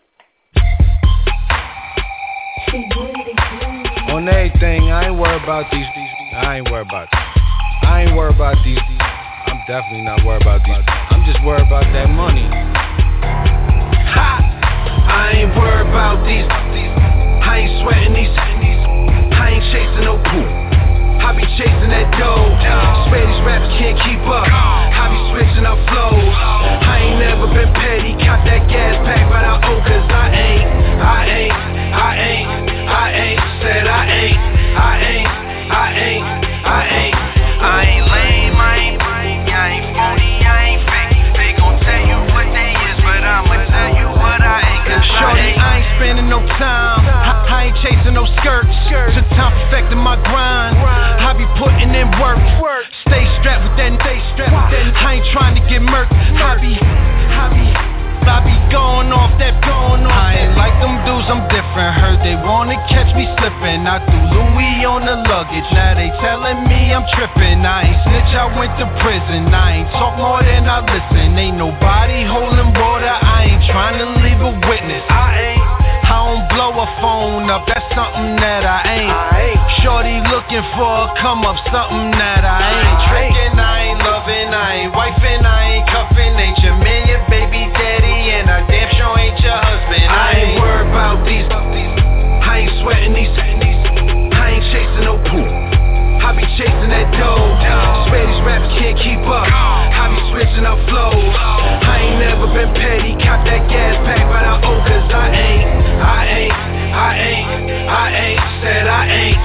On everything, I ain't worried about these. I ain't worried about these. I'm definitely not worried about these. I'm just worried about that money. Ha! I ain't worried about these. I ain't sweating these. I ain't chasing no poop. I be chasing that dough. Swear these rappers can't keep up. I be switching up flows. I ain't never been petty. Caught that I ain't trying to get murked. I be going off that. I ain't like them dudes, I'm different. Heard they wanna catch me slipping. I threw Louis on the luggage. Now they telling me I'm tripping. I ain't snitch, I went to prison. I ain't talk more than I listen. Ain't nobody holding water. I ain't trying to leave a witness. I don't blow a phone up, that's something that I ain't. Shorty looking for a come up, something that I ain't. Tricking, I ain't loving, I ain't wifing, I ain't cuffing. Ain't your man, your baby daddy, and I damn sure ain't your husband. I ain't worried about these, I ain't sweating these, I ain't chasing no poop. I be chasing that dough. Swear these rappers can't keep up. I be switching up flows. I ain't never been petty. Cop that gas pack, but I owe 'cause I ain't. Said I ain't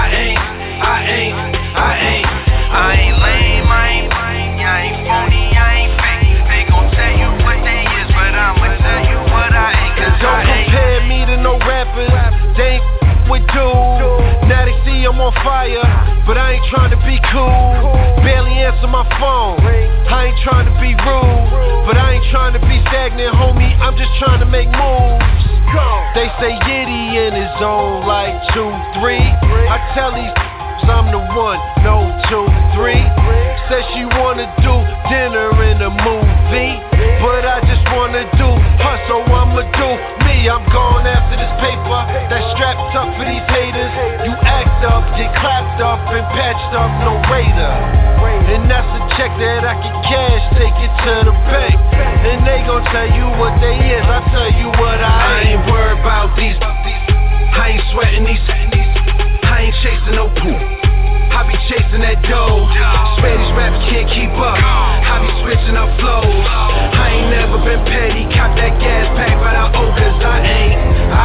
lame, I ain't phony, I ain't fake. They gon' tell you what they is, but I'ma tell you what I ain't. 'Cause don't compare me to no rappers. They ain't with dude. Now they see I'm on fire, but I ain't trying to be cool. Barely answer my phone. I ain't trying to be rude, but I ain't trying to be stagnant, homie. I'm just trying to make moves. They say Yiddy in his zone like 2, 3. I tell these I'm the one, no 2, 3. Says she wanna do dinner in a movie, but I just wanna do her, so I'ma do me. I'm going after this paper that's strapped up for these haters. You act up, get clapped up and patched up, no Raider. And that's a check that I can cash, take it to the bank. And they gon' tell you what they is, I tell you what I ain't worried about these. I ain't sweating these, I ain't chasing no poop. I be chasing that dough. Swear these rappers can't keep up. I be switching up flows. I ain't never been petty. Cop that gas pack, but I owe 'cause I ain't.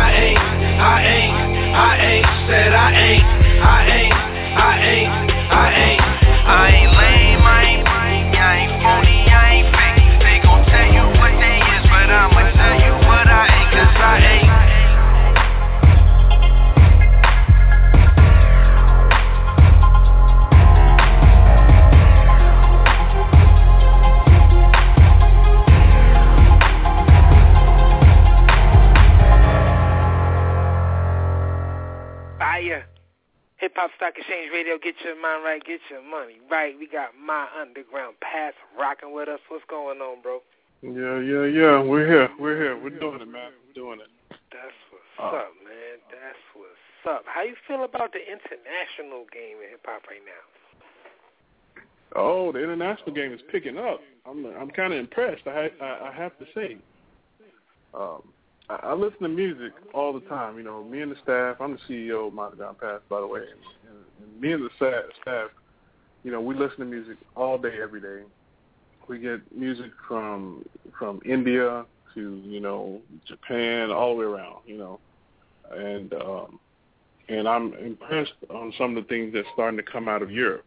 Said I ain't lame, I ain't phony, I ain't fake. They gon' tell you what they is, but I'ma tell you what I ain't. 'Cause I ain't. Hip Hop Stock Exchange Radio, get your mind right, get your money right. We got My Underground Path rocking with us. What's going on, bro? Yeah. We're here. We're doing it, man. We're doing it. That's what's up, man. That's what's up. How you feel about the international game in hip hop right now? Oh, the international game is picking up. I'm kind of impressed. I have to say. I listen to music all the time. You know, me and the staff. I'm the CEO of My Underground Path, by the way. And me and the staff, you know, we listen to music all day, every day. We get music from India to, you know, Japan, all the way around, you know. And I'm impressed on some of the things that's starting to come out of Europe.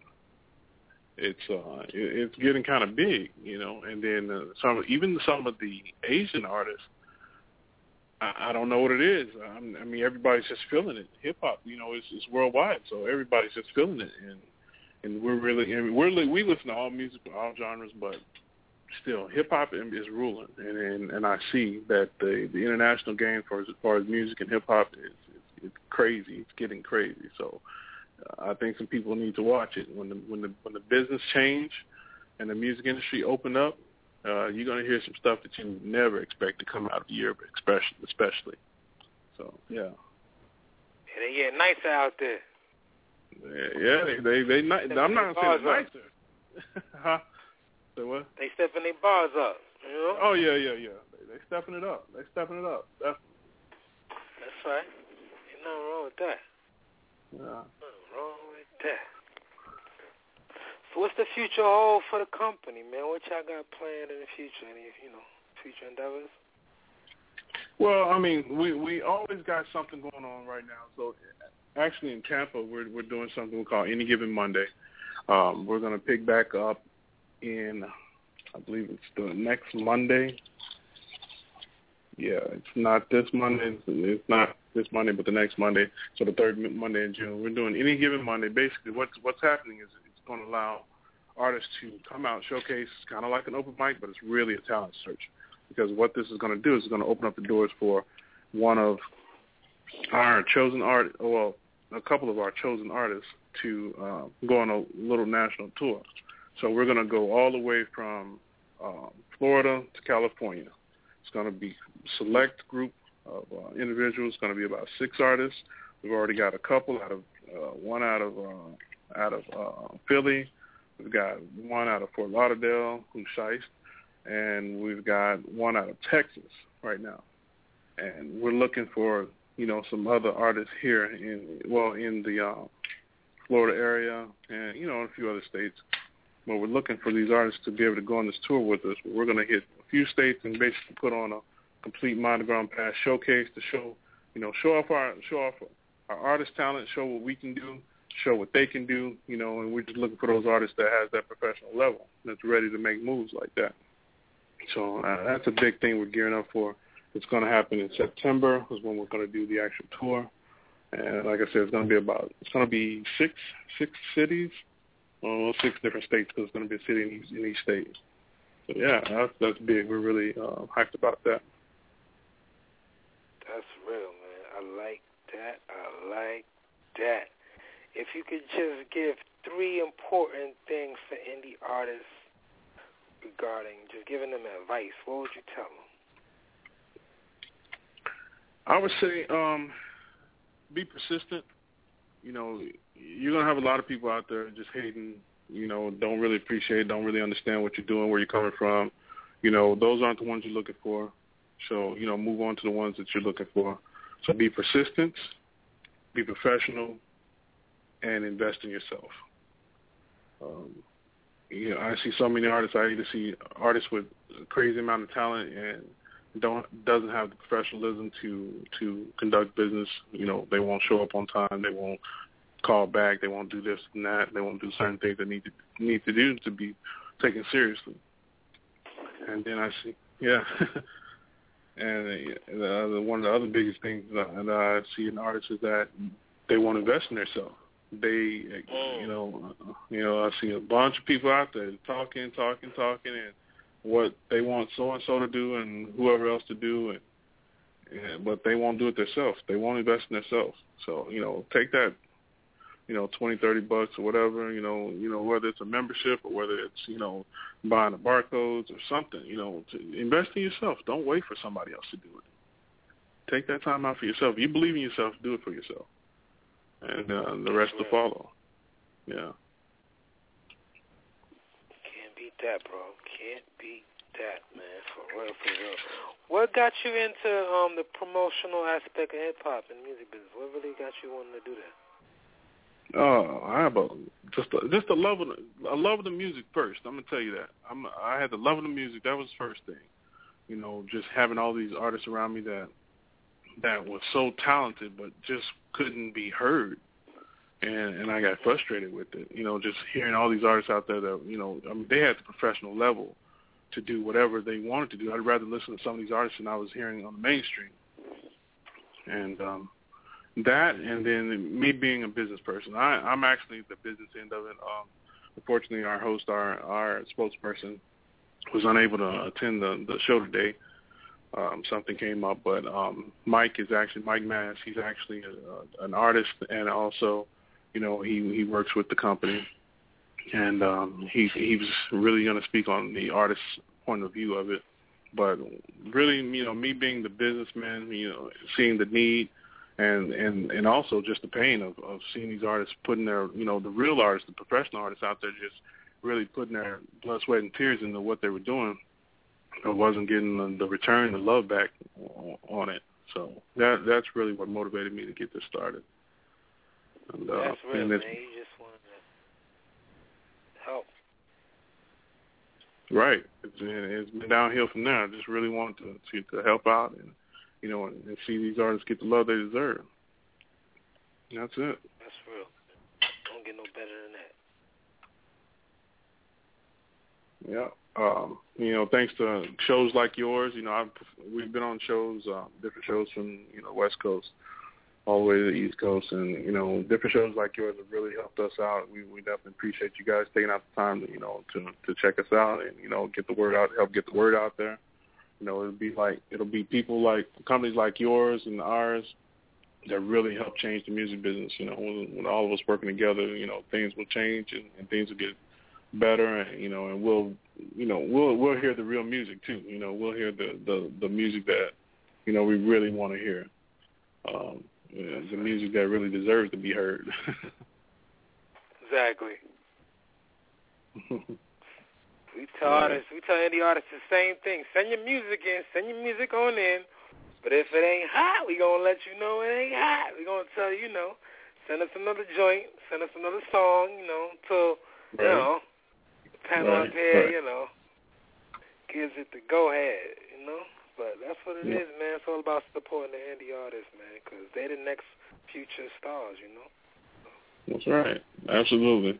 It's getting kind of big, you know. And then some of the Asian artists, I don't know what it is. I mean, everybody's just feeling it. Hip hop, you know, it's worldwide, so everybody's just feeling it, and we listen to all music, all genres, but still, hip hop is ruling, and I see that the international game as far as music and hip hop is crazy. It's getting crazy. So I think some people need to watch it when the business change and the music industry open up. You're going to hear some stuff that you never expect to come out of Europe, especially. So, yeah. They get nicer out there. Yeah, they I'm not saying it's nicer. Huh? So what? They stepping their bars up, you know? Oh, yeah. They stepping it up. Definitely. That's right. Ain't nothing wrong with that. Yeah. Nothing wrong with that. So what's the future hold for the company, man? What y'all got planned in the future? Any, future endeavors? Well, I mean, we always got something going on right now. So actually in Tampa, we're doing something we call Any Given Monday. We're going to pick back up in, I believe it's the next Monday. Yeah, it's not this Monday. It's not this Monday, but the next Monday. So the third Monday in June. We're doing Any Given Monday. Basically, what's happening is it's going to allow artists to come out, showcase, kind of like an open mic, but it's really a talent search. Because what this is going to do is it's going to open up the doors for one of our chosen a couple of our chosen artists to go on a little national tour. So we're going to go all the way from Florida to California. It's going to be a select group of individuals. It's going to be about 6 artists. We've already got a couple one out of Philly. We've got one out of Fort Lauderdale, who's Shiest, and we've got one out of Texas right now. And we're looking for, some other artists here in the Florida area and, in a few other states. But we're looking for these artists to be able to go on this tour with us. We're going to hit a few states and basically put on a complete Mind the Ground Pass showcase to show off our artist talent, show what we can do, show what they can do, and we're just looking for those artists that has that professional level that's ready to make moves like that. So that's a big thing we're gearing up for. It's going to happen in September is when we're going to do the actual tour. And like I said, it's going to be 6 cities, 6 different states, because it's going to be a city in each state. So yeah, that's big. We're really hyped about that. That's real, man. I like that. If you could just give 3 important things for indie artists regarding just giving them advice, what would you tell them? I would say be persistent. You're going to have a lot of people out there just hating, don't really appreciate, don't really understand what you're doing, where you're coming from. Those aren't the ones you're looking for. So, move on to the ones that you're looking for. So be persistent, be professional, and invest in yourself. I see so many artists. I either see artists with a crazy amount of talent and doesn't have the professionalism to conduct business. They won't show up on time. They won't call back. They won't do this and that. They won't do certain things they need to do to be taken seriously. And then I see, and one of the other biggest things that I see in artists is that they won't invest in themselves. I see a bunch of people out there talking, and what they want so-and-so to do and whoever else to do, but they won't do it themselves. They won't invest in themselves. So, take that, $20, $30 or whatever, whether it's a membership or whether it's, buying the barcodes or something, to invest in yourself. Don't wait for somebody else to do it. Take that time out for yourself. If you believe in yourself, do it for yourself. And the rest will follow. Yeah. Can't beat that, bro. Can't beat that, man. For real. What got you into the promotional aspect of hip-hop and music business? What really got you wanting to do that? I have just a love of the music first. I'm gonna tell you that. I had the love of the music. That was the first thing. Just having all these artists around me that was so talented but just couldn't be heard, and I got frustrated with it. Just hearing all these artists out there that they had the professional level to do whatever they wanted to do. I'd rather listen to some of these artists than I was hearing on the mainstream. And that, and then me being a business person, I'm actually the business end of it. Unfortunately, our host, our spokesperson, was unable to attend the show today. Something came up, but Mike Mass. He's actually an artist, and also, he works with the company, and he was really going to speak on the artist's point of view of it. But really, me being the businessman, seeing the need, and also just the pain of seeing these artists putting their, the real artists, the professional artists out there, just really putting their blood, sweat, and tears into what they were doing. I wasn't getting the return, the love back on it. So that's really what motivated me to get this started. And, that's real, man. You just wanted to help. Right. It's been downhill from there. I just really wanted to help out and, and see these artists get the love they deserve. And that's it. That's real. Don't get no better than that. Yeah. Thanks to shows like yours, we've been on shows, different shows from, West Coast. all the way to the East Coast. And, you know, different shows like yours have really helped us out. We definitely appreciate you guys taking out the time to, you know, to check us out and, you know, get the word out, help get the word out there. You know, it'll be people like companies like yours and ours that really help change the music business. You know, when all of us working together, you know, things will change and things will get better, and, you know, and we'll hear the real music too. You know, we'll hear the music that, you know, we really want to hear. The music that really deserves to be heard. Exactly. We tell indie artists the same thing. Send your music in. Send your music on in. But if it ain't hot, we going to let you know it ain't hot. We going to tell you, you know, send us another joint, send us another song, you know, until, you know, the panel up here, you know, gives it the go-ahead, you know. But that's what it is, man. It's all about supporting the indie artists, man, because they're the next future stars, you know. That's right. Absolutely.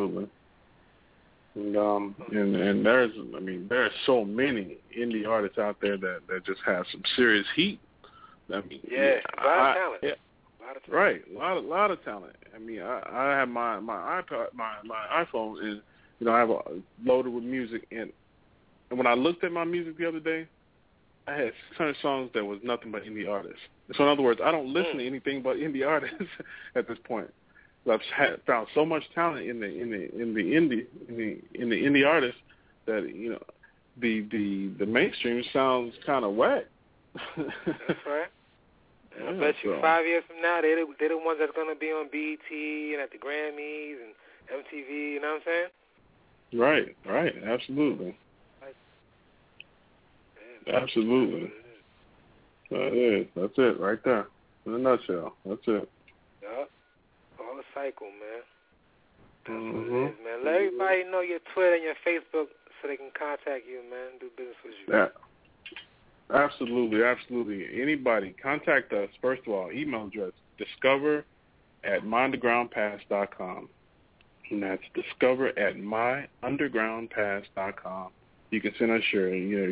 And there's so many indie artists out there that just have some serious heat. I mean, a lot of talent. Yeah. Right, a lot of talent. I mean, I have my iPod, my iPhone is, you know, I have loaded with music, and when I looked at my music the other day, I had 600 songs that was nothing but indie artists. So in other words, I don't listen to anything but indie artists at this point. I've found so much talent in the indie artists that, you know, the mainstream sounds kind of whack. That's right. And I bet you 5 years from now they're the ones that's gonna be on BET and at the Grammys and MTV. You know what I'm saying? Right. Absolutely. Absolutely. That's it right there. In a nutshell. That's it. Yup. All the cycle, man. That's what it is, man. Let everybody know your Twitter and your Facebook so they can contact you, man, do business with you. Yeah. Absolutely. Anybody, contact us. First of all, email address, discover@myundergroundpass.com. And that's discover@myundergroundpass.com. You can send us your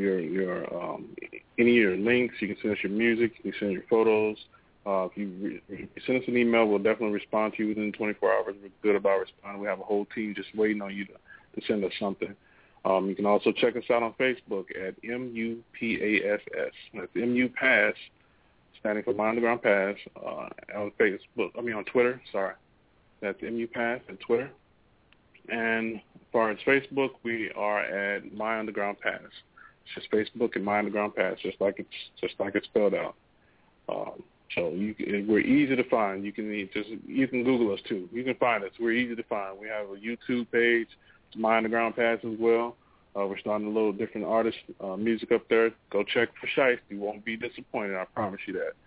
any of your links. You can send us your music. You can send your photos. If you send us an email, we'll definitely respond to you within 24 hours. We're good about responding. We have a whole team just waiting on you to send us something. You can also check us out on Facebook at MUPASS. That's MUPASS, standing for My Underground Pass, on Facebook. On Twitter. Sorry, that's MUPASS on Twitter. And as far as Facebook, we are at My Underground Pass. It's just Facebook and My Underground Pass, just like it's spelled out. So we're easy to find. You can Google us too. You can find us. We're easy to find. We have a YouTube page. It's My Underground Pass as well. We're starting to load different artists' music up there. Go check for Shiesty. You won't be disappointed. I promise you that.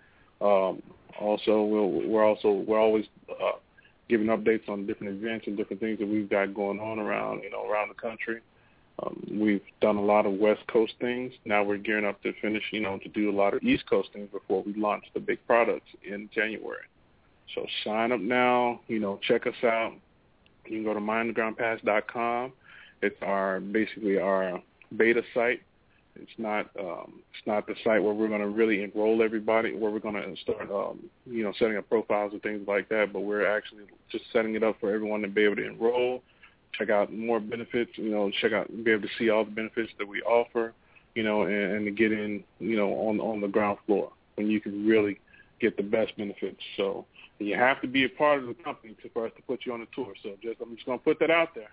Also, we're always giving updates on different events and different things that we've got going on around the country. We've done a lot of West Coast things. Now we're gearing up to finish, to do a lot of East Coast things before we launch the big products in January. So sign up now. Check us out. You can go to myundergroundpass.com. It's basically our beta site. It's not the site where we're going to really enroll everybody, where we're going to start, setting up profiles and things like that. But we're actually just setting it up for everyone to be able to enroll, check out more benefits, be able to see all the benefits that we offer, and to get in, on the ground floor when you can really get the best benefits. So you have to be a part of the company for us to put you on the tour. So I'm just going to put that out there.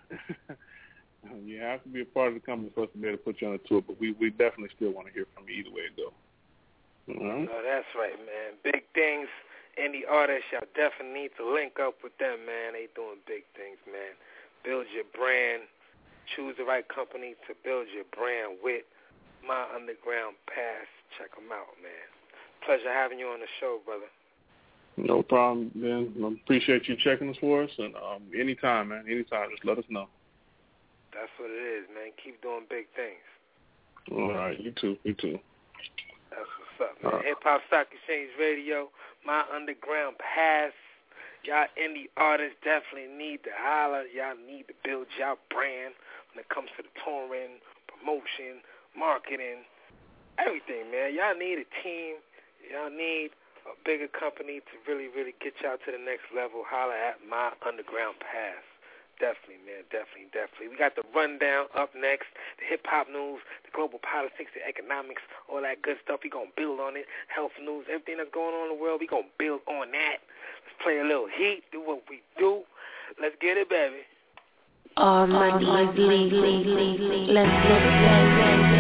You have to be a part of the company for us to be able to put you on a tour, but we definitely still want to hear from you either way it goes. Mm-hmm. Oh, that's right, man. Big things. Indie artists, y'all definitely need to link up with them, man. They doing big things, man. Build your brand. Choose the right company to build your brand with. My Underground Pass. Check them out, man. Pleasure having you on the show, brother. No problem, Ben. I appreciate you checking us for us, and anytime, man. Anytime, just let us know. That's what it is, man. Keep doing big things. All right, you too. That's what's up, man. Hip Hop Stock Exchange Radio, My Underground Pass. Y'all indie artists definitely need to holler. Y'all need to build y'all brand when it comes to the touring, promotion, marketing, everything, man. Y'all need a team. Y'all need a bigger company to really, really get y'all to the next level, holler at My Underground Pass. Definitely, man, definitely. We got the rundown up next, the hip-hop news, the global politics, the economics, all that good stuff. We going to build on it. Health news, everything that's going on in the world, we going to build on that. Let's play a little heat, do what we do. Let's get it, baby. All money is legal. Let's get it, baby.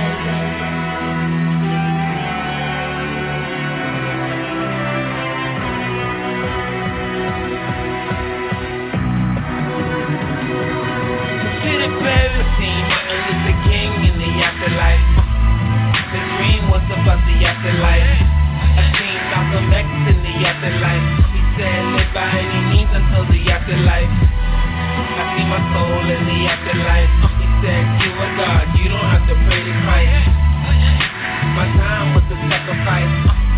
Afterlife. I seen Malcolm X in the afterlife. He said, live by any means until the afterlife. I see my soul in the afterlife. He said, you are God, you don't have to pray to Christ. My time was a sacrifice.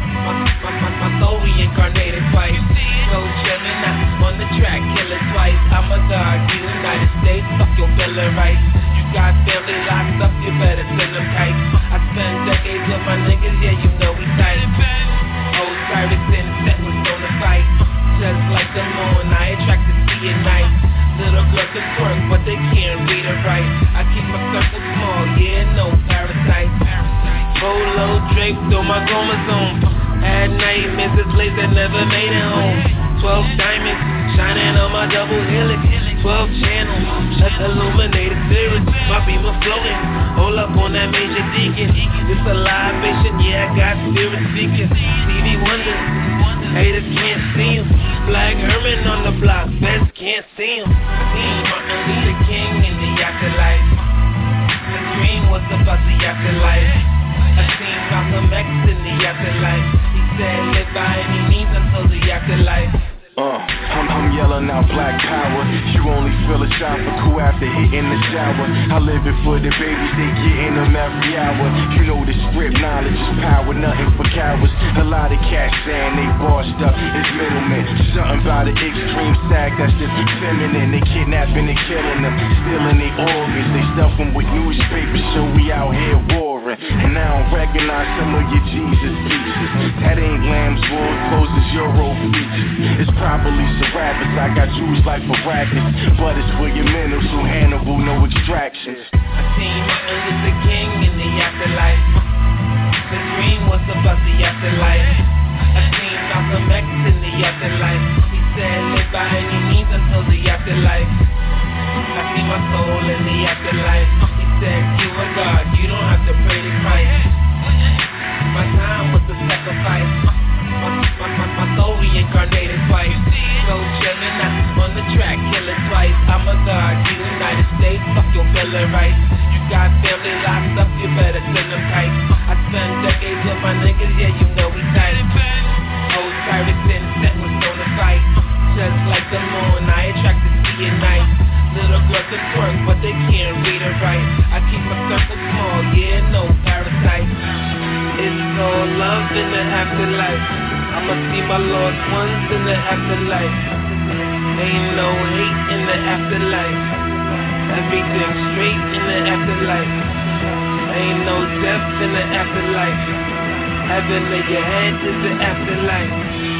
My soul reincarnated twice. So Gemini on the track, kill it twice. I'm a dog, United States, fuck your Bill of Rights. You got family locked up, you better send them kites. I spent decades with my niggas, yeah, you know we tight. Old Cyrus in set was on the fight. Just like the moon, I attract to see at night. Little girls can twerk, but they can't read or write. I keep my circle small, yeah, no parasite. Polo draped on my chromosome. At night, Mrs. Laser never made it home. 12 diamonds shining on my double helix. 12 channels, that's illuminated spirits. My beam of floating, all up on that Major Deacon. It's a libation, yeah, I got spirit speaking. TV Wonder, haters can't see him. Flag Herman on the block, best can't see him. Seen Martin Luther King in the afterlife. The dream was about the afterlife. I seen Malcolm X in the afterlife. He said, live by any means until the afterlife. I'm yelling out black power. You only feel a shot for cool after hitting the shower. I live it for the babies, they getting them every hour. You know the script, knowledge is power, nothing for cowards. A lot of cats saying they bossed up, it's middlemen. Something about an extreme sag that's just feminine. They kidnapping and killing them, stealing their organs. They stuff them with newspapers, so we out here warring. And I don't recognize some of your Jesus pieces. That ain't lamb's wool, clothes is Euro features. It's properly Serapis, I got Jewish life for rackets. But it's for your mental, so Hannibal, no extractions. I seen Martin Luther King in the afterlife. The dream was about the afterlife. I seen Malcolm X in the afterlife. He said, live by any means until the afterlife. I see my soul in the afterlife. He said, you are God, you don't have to pray to Christ. My time was a sacrifice. My soul reincarnated twice. So Gemini on the track, kill it twice. I'm a God, United States, fuck your Bill of Rights. You got family locked up, you better send them kites. I spent decades with my niggas, yeah, you know we tight. Old Cyrus in set was on the fight. Just like the moon, I attract to see at night. Little girls can twerk, but they can't read or write. I keep my circle small, yeah, no parasite. It's all love in the afterlife. I'ma see my lost ones in the afterlife. Ain't no hate in the afterlife. Everything straight in the afterlife. Ain't no death in the afterlife. Heaven in your head is the afterlife.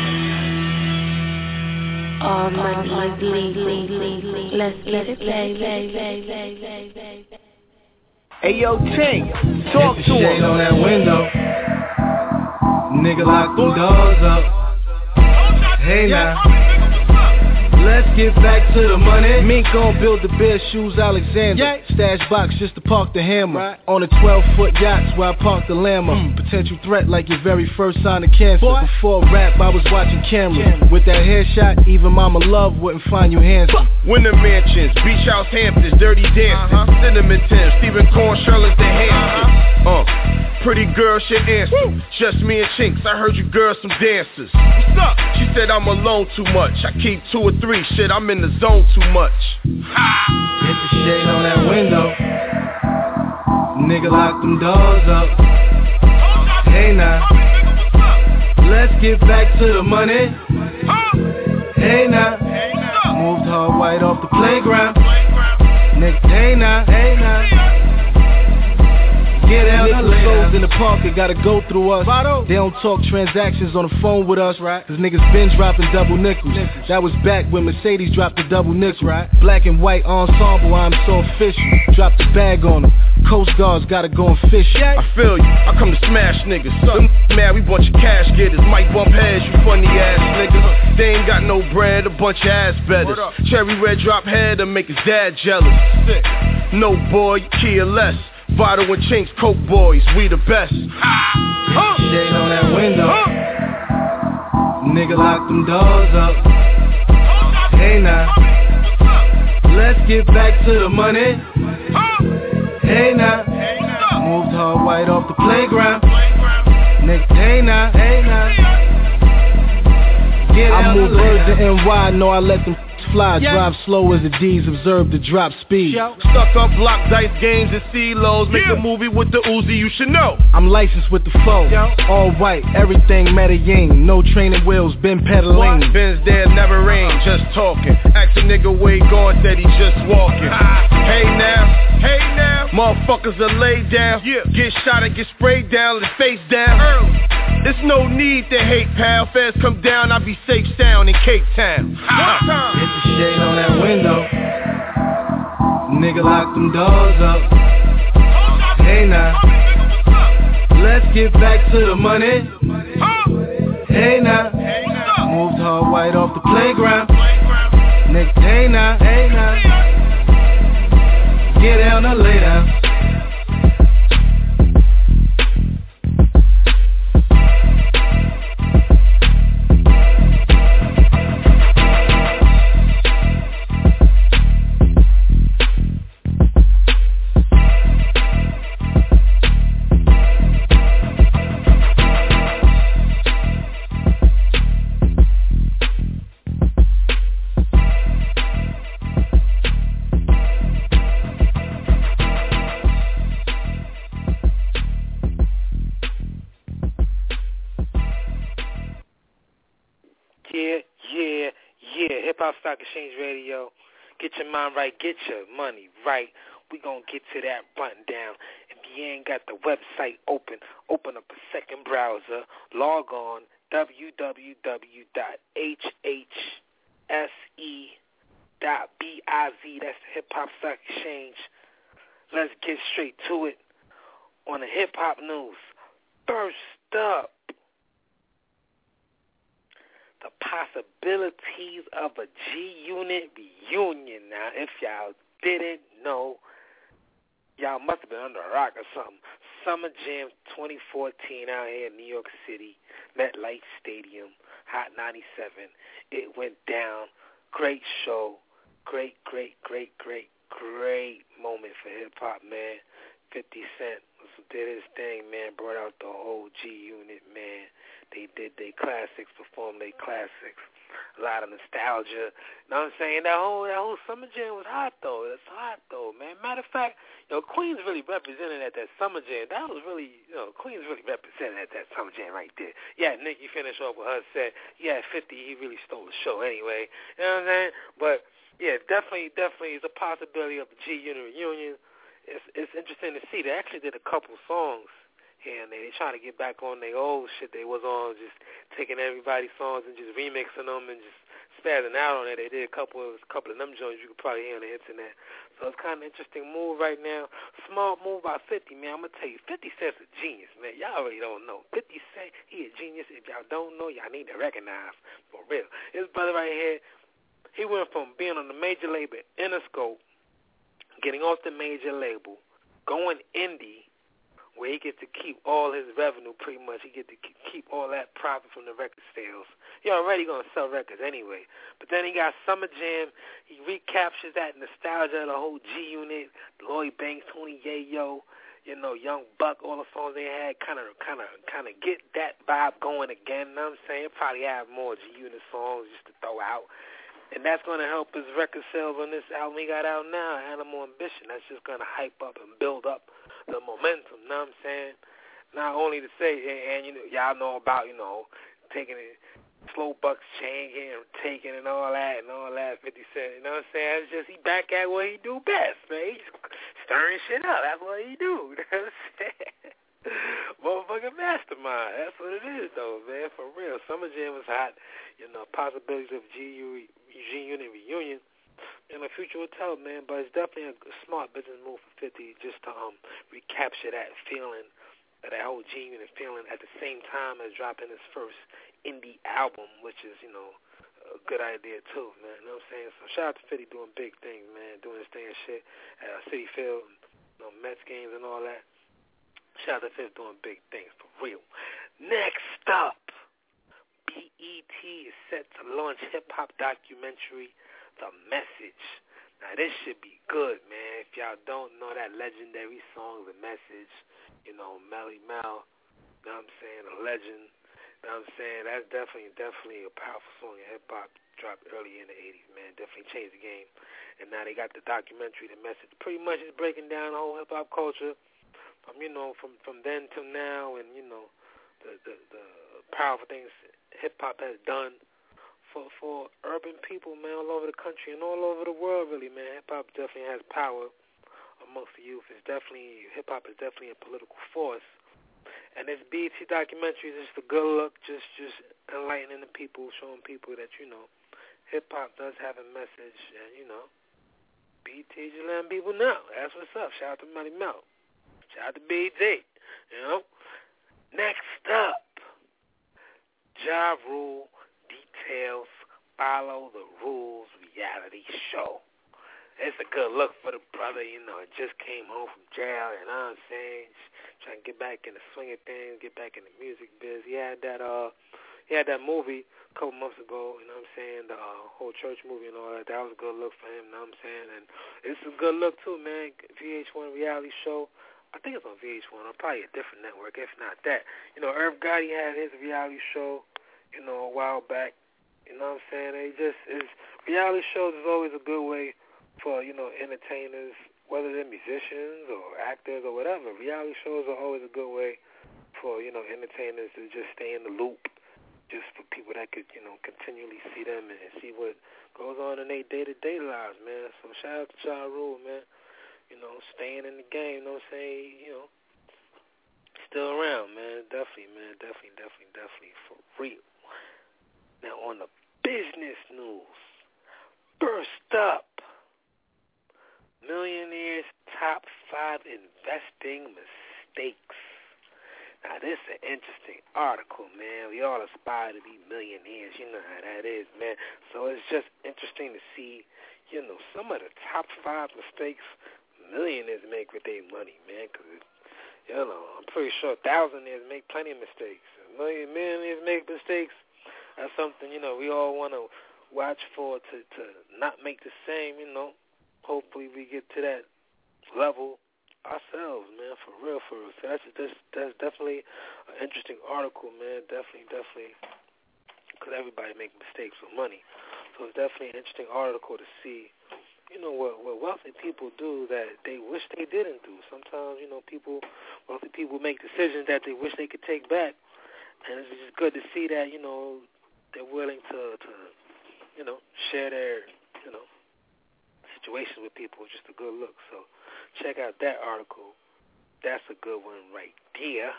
All money is legal. Let's get it, baby. Hey yo, Tink, talk to him. Shade on that window. Nigga lock them doors up. Hey now, let's get back to the money. Mink gon' build the bare shoes, Alexander. Stash box just to park the hammer. On a 12-foot yachts where I park the Lambo. Potential threat like your very first sign of cancer. Before rap, I was watching camera. With that headshot, even Mama Love wouldn't find you handsome. Winter mansions, beach house Hamptons, dirty dancing. Cinnamon Tim, Stephen Corn, Shirlington Hamptons. Pretty girl, shit answer. Just me and Chinks, I heard you girls some dancers. What's up? She said I'm alone too much. I keep 2 or 3, shit, I'm in the zone too much. Hit the shade on that window. Nigga lock them doors up. Hey now, let's get back to the money. Hey now, moved hard white off the playground. Nigga, hey now, hey now. Get out, niggas in the park, it gotta go through us. They don't talk transactions on the phone with us, right? Cause niggas been dropping double nickels. That was back when Mercedes dropped the double nickel. Right. Black and white ensemble, I'm so official. Drop the bag on them. Coast Guards gotta go and fish. I feel you, I come to smash niggas. Them mad, we bunch of cash getters. Might bump heads, you funny ass niggas. They ain't got no bread, a bunch of ass betters. Cherry red drop head to make his dad jealous. Sick. No boy, Kia less. Vital and Chinks, Coke boys, we the best. Shade on that window. Nigga lock them doors up. Hey now, let's get back to the money. Hey now, moved hard white off the playground. Nigga, hey now, hey now. I move birds to NY, know I let them fly. Drive slow as the D's, observe the drop speed. Stuck up block dice games and CeeLos. Make a movie with the Uzi, you should know. I'm licensed with the foe. All white, everything Medellin. No training wheels, been pedaling. Ben's there, never rain, just talking. Ask a nigga where he going, said he just walking. Hey now, hey now. Motherfuckers are laid down. Get shot and get sprayed down, and face down. Early. There's no need to hate, pal. Feds come down, I'll be safe sound in Cape Town. Hit the shade on that window. Nigga lock them doors up. Hey now, let's get back to the money. Hey now, moved hard white off the playground. Nigga, hey now, hey now. Get down or lay down. Stock Exchange Radio. Get your mind right, get your money right. We gonna get to that rundown. If you ain't got the website open up a second browser. Log on www.hhse.biz. That's the Hip Hop Stock Exchange. Let's get straight to it on the hip hop news. First up, the possibilities of a G-Unit reunion. Now, if y'all didn't know, y'all must have been under a rock or something. Summer Jam 2014 out here in New York City, MetLife Stadium, Hot 97. It went down. Great show. Great moment for hip-hop, man. 50 Cent did his thing, man. Brought out the whole G-Unit, man. They did their classics, performed their classics. A lot of nostalgia. You know what I'm saying? That whole Summer Jam was hot, though. It's hot, though, man. Matter of fact, Queens really represented at that Summer Jam. That was really, Queens really represented at that Summer Jam right there. Yeah, Nick, you finish off with her said, yeah, 50, he really stole the show anyway. You know what I'm saying? But, yeah, definitely is a possibility of a G-Unit reunion. It's interesting to see. They actually did a couple songs here and there. They trying to get back on their old shit they was on, just taking everybody's songs and just remixing them and just spazzing out on it. They did a couple of them joints you could probably hear on the internet. So it's kind of an interesting move right now. Smart move by 50, man. I'm going to tell you, 50 Cent's a genius, man. Y'all already don't know. 50 Cent, he a genius. If y'all don't know, y'all need to recognize. For real. His brother right here, he went from being on the major label, Interscope, getting off the major label, going indie, where he gets to keep all his revenue pretty much. He gets to keep all that profit from the record sales. He already going to sell records anyway. But then he got Summer Jam. He recaptures that nostalgia of the whole G-Unit, Lloyd Banks, Tony Yayo, Young Buck, all the songs they had, kind of get that vibe going again. You know what I'm saying? Probably have more G-Unit songs just to throw out. And that's going to help his record sales on this album he got out now, Animal Ambition. That's just going to hype up and build up the momentum, you know what I'm saying? Not only to say, and y'all know about, taking it, Slow Buck's chain here and taking and all that, 50 Cent, you know what I'm saying? It's just he back at what he do best, man. He's stirring shit up. That's what he do, you know what I'm saying? But mastermind. That's what it is, though, man. For real. Summer Jam was hot. Possibilities of Eugene Unit reunion. In the future will tell, man. But it's definitely a smart business move for 50 just to recapture that feeling, that whole G Unit feeling at the same time as dropping his first indie album, which is, a good idea too, man. You know what I'm saying? So shout out to 50 doing big things, man, doing his thing and shit at City Field, Mets games and all that. Shout out to 50 doing big things for real. Next up, BET is set to launch hip-hop documentary, The Message. Now this should be good, man. If y'all don't know that legendary song, The Message, Melly Mel, you know what I'm saying, a legend. You know what I'm saying? That's definitely a powerful song in hip-hop. Dropped early in the 80s, man. Definitely changed the game. And now they got the documentary, The Message. Pretty much is breaking down the whole hip-hop culture from then till now, and, the powerful things hip-hop has done for urban people, man, all over the country and all over the world, really, man. Hip-hop definitely has power amongst the youth. Hip-hop is definitely a political force. And this BET documentary is just a good look, just enlightening the people, showing people that, hip-hop does have a message, and, BET just letting people know. That's what's up. Shout out to Melly Mel. Shout out to BET, Next up, Ja Rule details Follow the Rules reality show. It's a good look for the brother, it just came home from jail, you know what I'm saying? Trying to get back in the swing of things, get back in the music biz. He had that movie a couple months ago, you know what I'm saying? The whole church movie and all that. That was a good look for him, you know what I'm saying? And it's a good look too, man. VH1 reality show. I think it's on VH1 or probably a different network, if not that. Irv Gotti had his reality show, a while back. You know what I'm saying? Reality shows is always a good way for, entertainers, whether they're musicians or actors or whatever. Reality shows are always a good way for, entertainers to just stay in the loop, just for people that could, continually see them and see what goes on in their day-to-day lives, man. So shout out to Ja Rule, man. Staying in the game, you know what I'm saying? Still around, man. Definitely, man. Definitely for real. Now on the business news, first up, millionaires' top 5 investing mistakes. Now, this is an interesting article, man. We all aspire to be millionaires. You know how that is, man. So it's just interesting to see, some of the top 5 mistakes millionaires make with their money, man. Because, I'm pretty sure thousandaires make plenty of mistakes. Millionaires make mistakes. That's something, we all want to watch for to not make the same, Hopefully we get to that level ourselves, man, for real. So that's definitely an interesting article, man. Definitely, because everybody make mistakes with money. So it's definitely an interesting article to see, what wealthy people do that they wish they didn't do. Sometimes, wealthy people make decisions that they wish they could take back, and it's just good to see that, they're willing to share their, situation with people. Just a good look. So check out that article. That's a good one right there.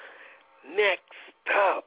Next up,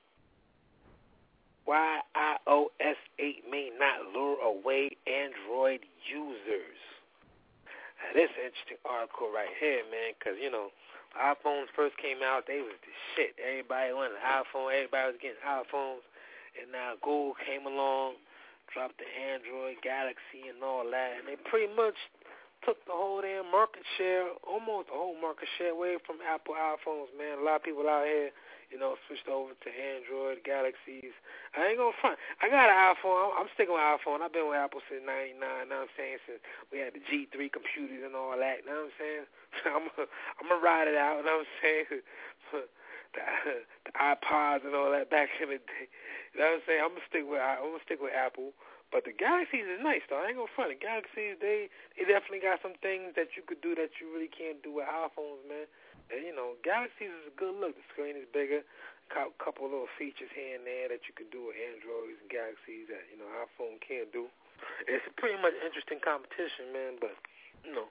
why iOS 8 may not lure away Android users. Now, this is an interesting article right here, man, because, iPhones first came out, they was the shit. Everybody wanted an iPhone. Everybody was getting iPhones. And now Google came along, dropped the Android, Galaxy, and all that. And they pretty much took the whole damn market share, almost the whole market share away from Apple iPhones, man. A lot of people out here, switched over to Android, Galaxies. I ain't going to front. I got an iPhone. I'm sticking with iPhone. I've been with Apple since 99, you know what I'm saying, since we had the G3 computers and all that, you know what I'm saying? I'm going to ride it out, you know what I'm saying? The iPods and all that back in the day. You know what I'm saying? I'm gonna stick with Apple. But the Galaxies is nice though. I ain't gonna front. The Galaxies, they definitely got some things that you could do that you really can't do with iPhones, man. And Galaxies is a good look. The screen is bigger. A couple of little features here and there that you can do with Androids and Galaxies that iPhone can't do. It's a pretty much interesting competition, man. But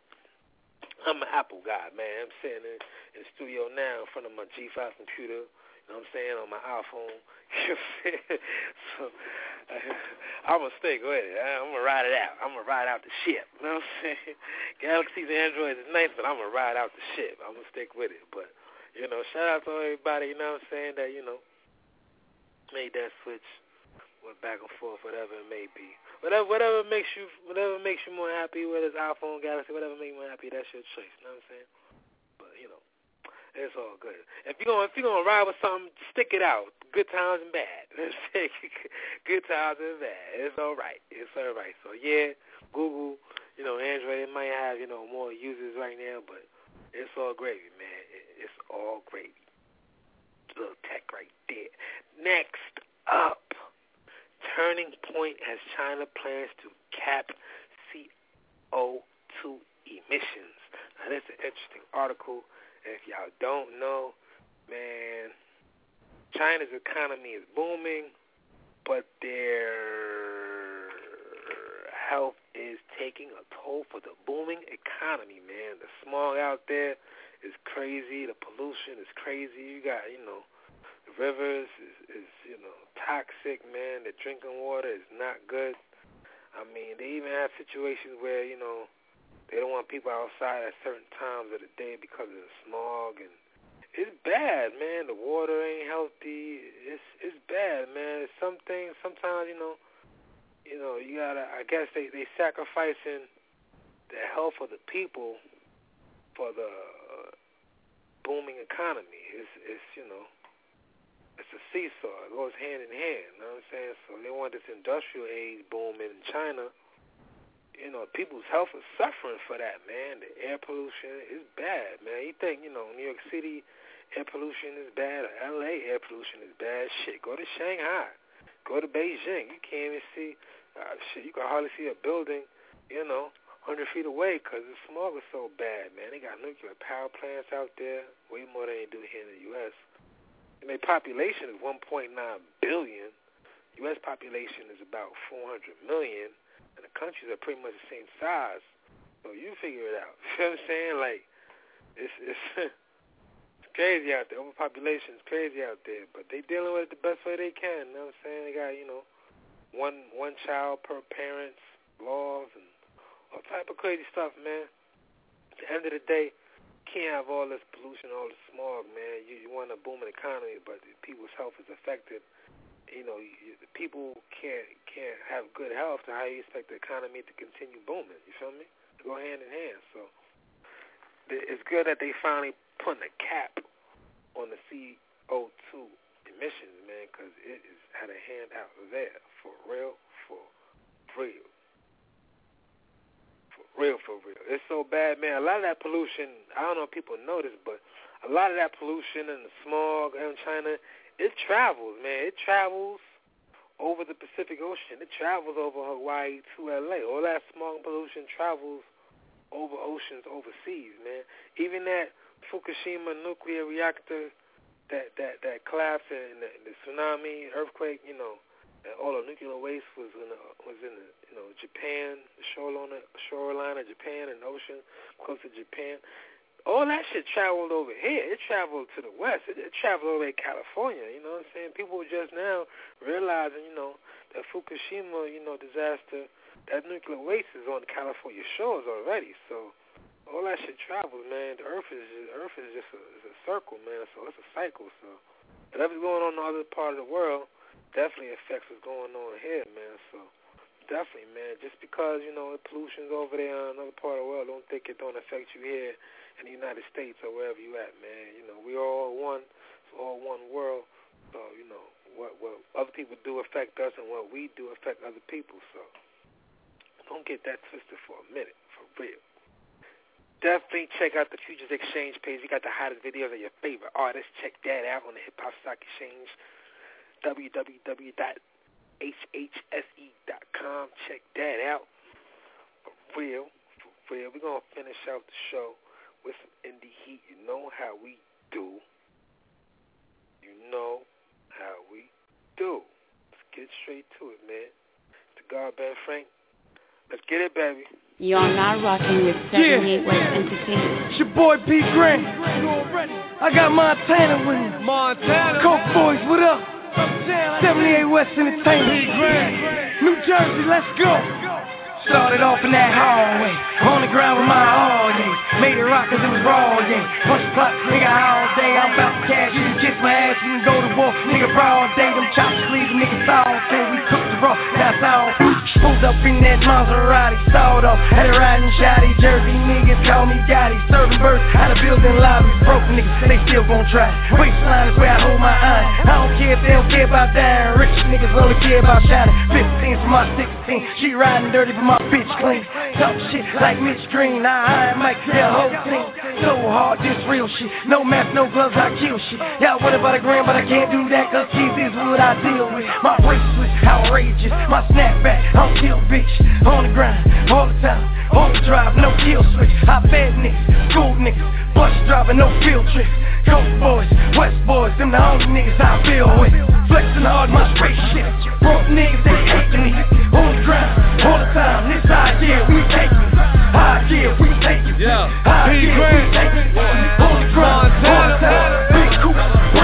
I'm an Apple guy, man. I'm sitting in the studio now in front of my G5 computer. know what I'm saying, on my iPhone. You know what I'm saying? So I'm going to stick with it. I'm going to ride it out. I'm going to ride out the ship. You know what I'm saying? Galaxies and Androids is nice, but I'm going to ride out the ship. I'm going to stick with it. But, you know, shout out to everybody, you know what I'm saying, that, you know, made that switch, went back and forth, whatever it may be. Whatever makes you more happy, whether it's iPhone, Galaxy, whatever makes you more happy, that's your choice. You know what I'm saying? But, you know, it's all good. If you're gonna ride with something, stick it out. Good times and bad. Good times and bad. It's all right. It's all right. So yeah, Google, you know, Android, it might have, you know, more users right now, but it's all gravy, man. It's all gravy. Little tech right there. Next up, turning point as China plans to cap CO2 emissions. Now, that's an interesting article. If y'all don't know, man, China's economy is booming, but their health is taking a toll for the booming economy, man. The smog out there is crazy. The pollution is crazy. You got, you know, the rivers is you know, toxic, man. The drinking water is not good. I mean, they even have situations where, you know, they don't want people outside at certain times of the day because of the smog, and it's bad, man. The water ain't healthy. It's bad, man. Some things, sometimes, you know, you gotta. I guess they sacrificing the health of the people for the booming economy. It's you know, it's a seesaw. It goes hand in hand. You know what I'm saying? So they want this industrial age boom in China. You know, people's health is suffering for that, man. The air pollution is bad, man. You think, you know, New York City air pollution is bad, or L.A. air pollution is bad. Shit, go to Shanghai. Go to Beijing. You can't even see, you can hardly see a building, you know, 100 feet away because the smog is so bad, man. They got nuclear power plants out there, way more than they do here in the U.S. And their population is 1.9 billion. U.S. population is about 400 million. And the countries are pretty much the same size, so you figure it out. You know what I'm saying? Like, it's crazy out there. Overpopulation is crazy out there, but they dealing with it the best way they can. You know what I'm saying? They got, you know, one child per parents, laws, and all type of crazy stuff, man. At the end of the day, you can't have all this pollution, all this smog, man. You want a booming economy, but people's health is affected. You know, the people can't have good health, so how you expect the economy to continue booming? You feel me? They go hand in hand. So it's good that they finally putting a cap on the CO2 emissions, man, because it is had a hand out there for real, for real. For real. It's so bad, man. A lot of that pollution, I don't know if people notice, but a lot of that pollution and the smog in China, it travels, man. It travels over the Pacific Ocean. It travels over Hawaii to L.A. All that smog and pollution travels over oceans overseas, man. Even that Fukushima nuclear reactor that collapsed in the tsunami, earthquake, you know, all the nuclear waste was in the you know, Japan, the shoreline of Japan and the ocean close to Japan. All that shit traveled over here. It traveled to the west. It traveled over to California. You know what I'm saying? People were just now realizing, you know, that Fukushima, you know, disaster, that nuclear waste is on the California shores already. So all that shit travels, man. The Earth is just a circle, man. So it's a cycle. So whatever's going on in the other part of the world definitely affects what's going on here, man. So definitely, man. Just because, you know, the pollution's over there in another part of the world, don't think it don't affect you here in the United States or wherever you at, man. You know, we are all one. It's all one world. So, you know, what other people do affect us and what we do affect other people. So don't get that twisted for a minute, for real. Definitely check out the Futures Exchange page. We got the hottest videos of your favorite artists. Check that out on the Hip Hop Stock Exchange, www.hhse.com. Check that out. For real. We're going to finish out the show with some indie heat. You know how we do. Let's get straight to it, man. It's the God Band Frank. Let's get it, baby. You're now rocking with 78 West Entertainment. It's your boy P. Grant. I got Montana with me. Montana. Coke Boys, what up? 78 West Entertainment. New Jersey, let's go. Started off in that hallway, on the ground with my all day. Made it rock cause it was raw, yeah. Punch the clock, nigga, all day. I'm about to cash, you can kiss my ass, we can go to war. Nigga, broad day, them choppers leave, nigga, salt. Say we cook the raw, that's all. Pulled up in that Maserati, sawed off. Had a riding shotty, Jersey niggas call me Gotti. Serving birds out of building lobbies. Broke niggas, they still gon' try. Waistline is where I hold my eye. I don't care if they don't care about dying. Rich niggas only care about shining. 15 for my 16, she riding dirty for my bitch clean. Talk shit like Mitch Green. I might kill a whole team. So hard, this real shit. No mask, no gloves, I kill shit. Y'all what about a gram, but I can't do that cause keys is what I deal with. My bracelet, outrageous. My snapback, I don't kill bitch. On the grind, all the time. On the drive, no kill switch. I fed niggas, school niggas. Bus driver, no field trips. Coke boys, West boys, them the only niggas I feel with. Flexing hard, my straight shit. Broke niggas, they hating me. On the grind, all the time. This idea, we take it. Idea, we take it. Idea, we take it. On the grind, all the time. Big Coops,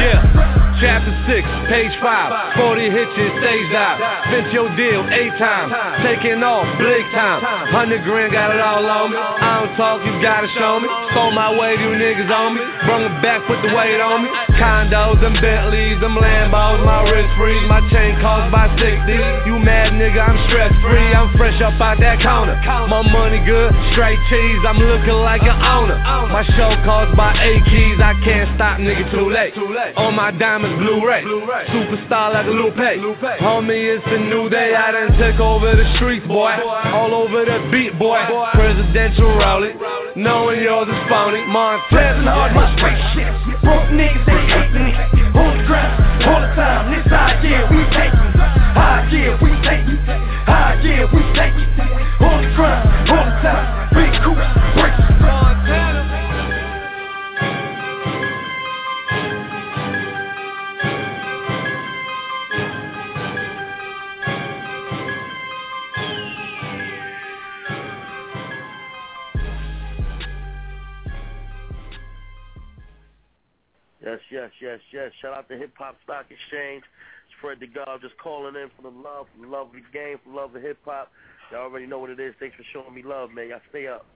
Chapter 6, page 5, 40 hitches, stage dive. Spent your deal 8 times, taking off, big time. 100 grand, got it all on me. I don't talk, you gotta show me. Stole my way, you niggas on me. Brung it back, put the weight on me. Condos, them Bentleys, them Lambos. My wrist freeze, my chain cost by 60. You mad nigga, I'm stress free. I'm fresh up out that corner. My money good, straight cheese. I'm looking like an owner. My show cost by 8 keys. I can't stop, nigga, too late. On my diamond Blu-ray, superstar like a Lupe. Homie, it's a new day. I done took over the streets, boy. All over the beat, boy. Presidential rolling, knowing yours is phony. Montana, hard, my straight shit. Broke niggas, they hate me. On the ground, all the time. This idea, we take it. Idea, we take it. Idea, we take it. On the ground, all the time. Big Coops, break it. Montana. Yes. Shout out to Hip Hop Stock Exchange. Spread the God, just calling in for the love of the game, for the love of hip hop. Y'all already know what it is. Thanks for showing me love, man. Y'all stay up.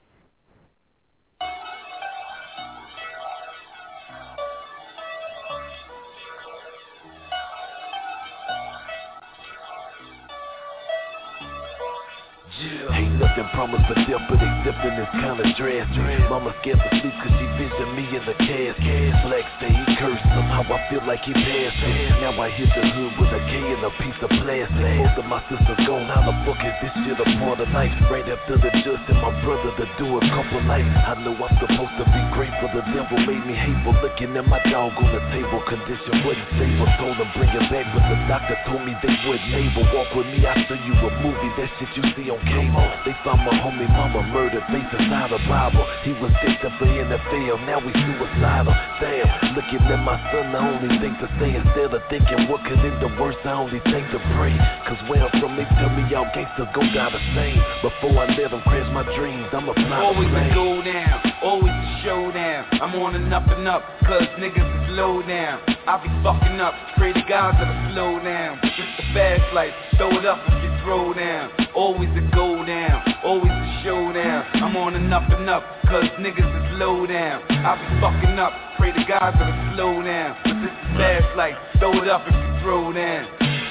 Ain't nothing promised for death, but except in this kind of dress. Mama scared to sleep cause she visioned me in the casket. Black stain curse, somehow I feel like he passed it. Now I hit the hood with a K and a piece of plastic. Most of my sisters gone, how the fuck is this shit a part of life? Right after the judge and my brother to do a couple nights. I know I'm supposed to be grateful, the devil made me hateful. Looking at my dog on the table, condition wasn't stable. Told him bring him back, but the doctor told me they wouldn't able. Walk with me, I show you a movie, that shit you see on cable. They found my homie mama murdered, face inside a Bible. He was destined for NFL, now we suicidal. Damn, looking at my son, the only thing to say instead of thinking what could end the worst, I only think to pray. Cause where I'm from, they tell me y'all gangsters go down the same. Before I let them crash my dreams, I'ma fly. Always a go down, always a showdown. I'm on and up, cause niggas is low down. I be fucking up, pray to God that I slow down. It's the fast life, throw it up if you throw down. Always a go down, always a showdown. I'm on and up, cause niggas is low down. I be fucking up, pray to God that I slow down. But this is fast life, throw it up if you throw down.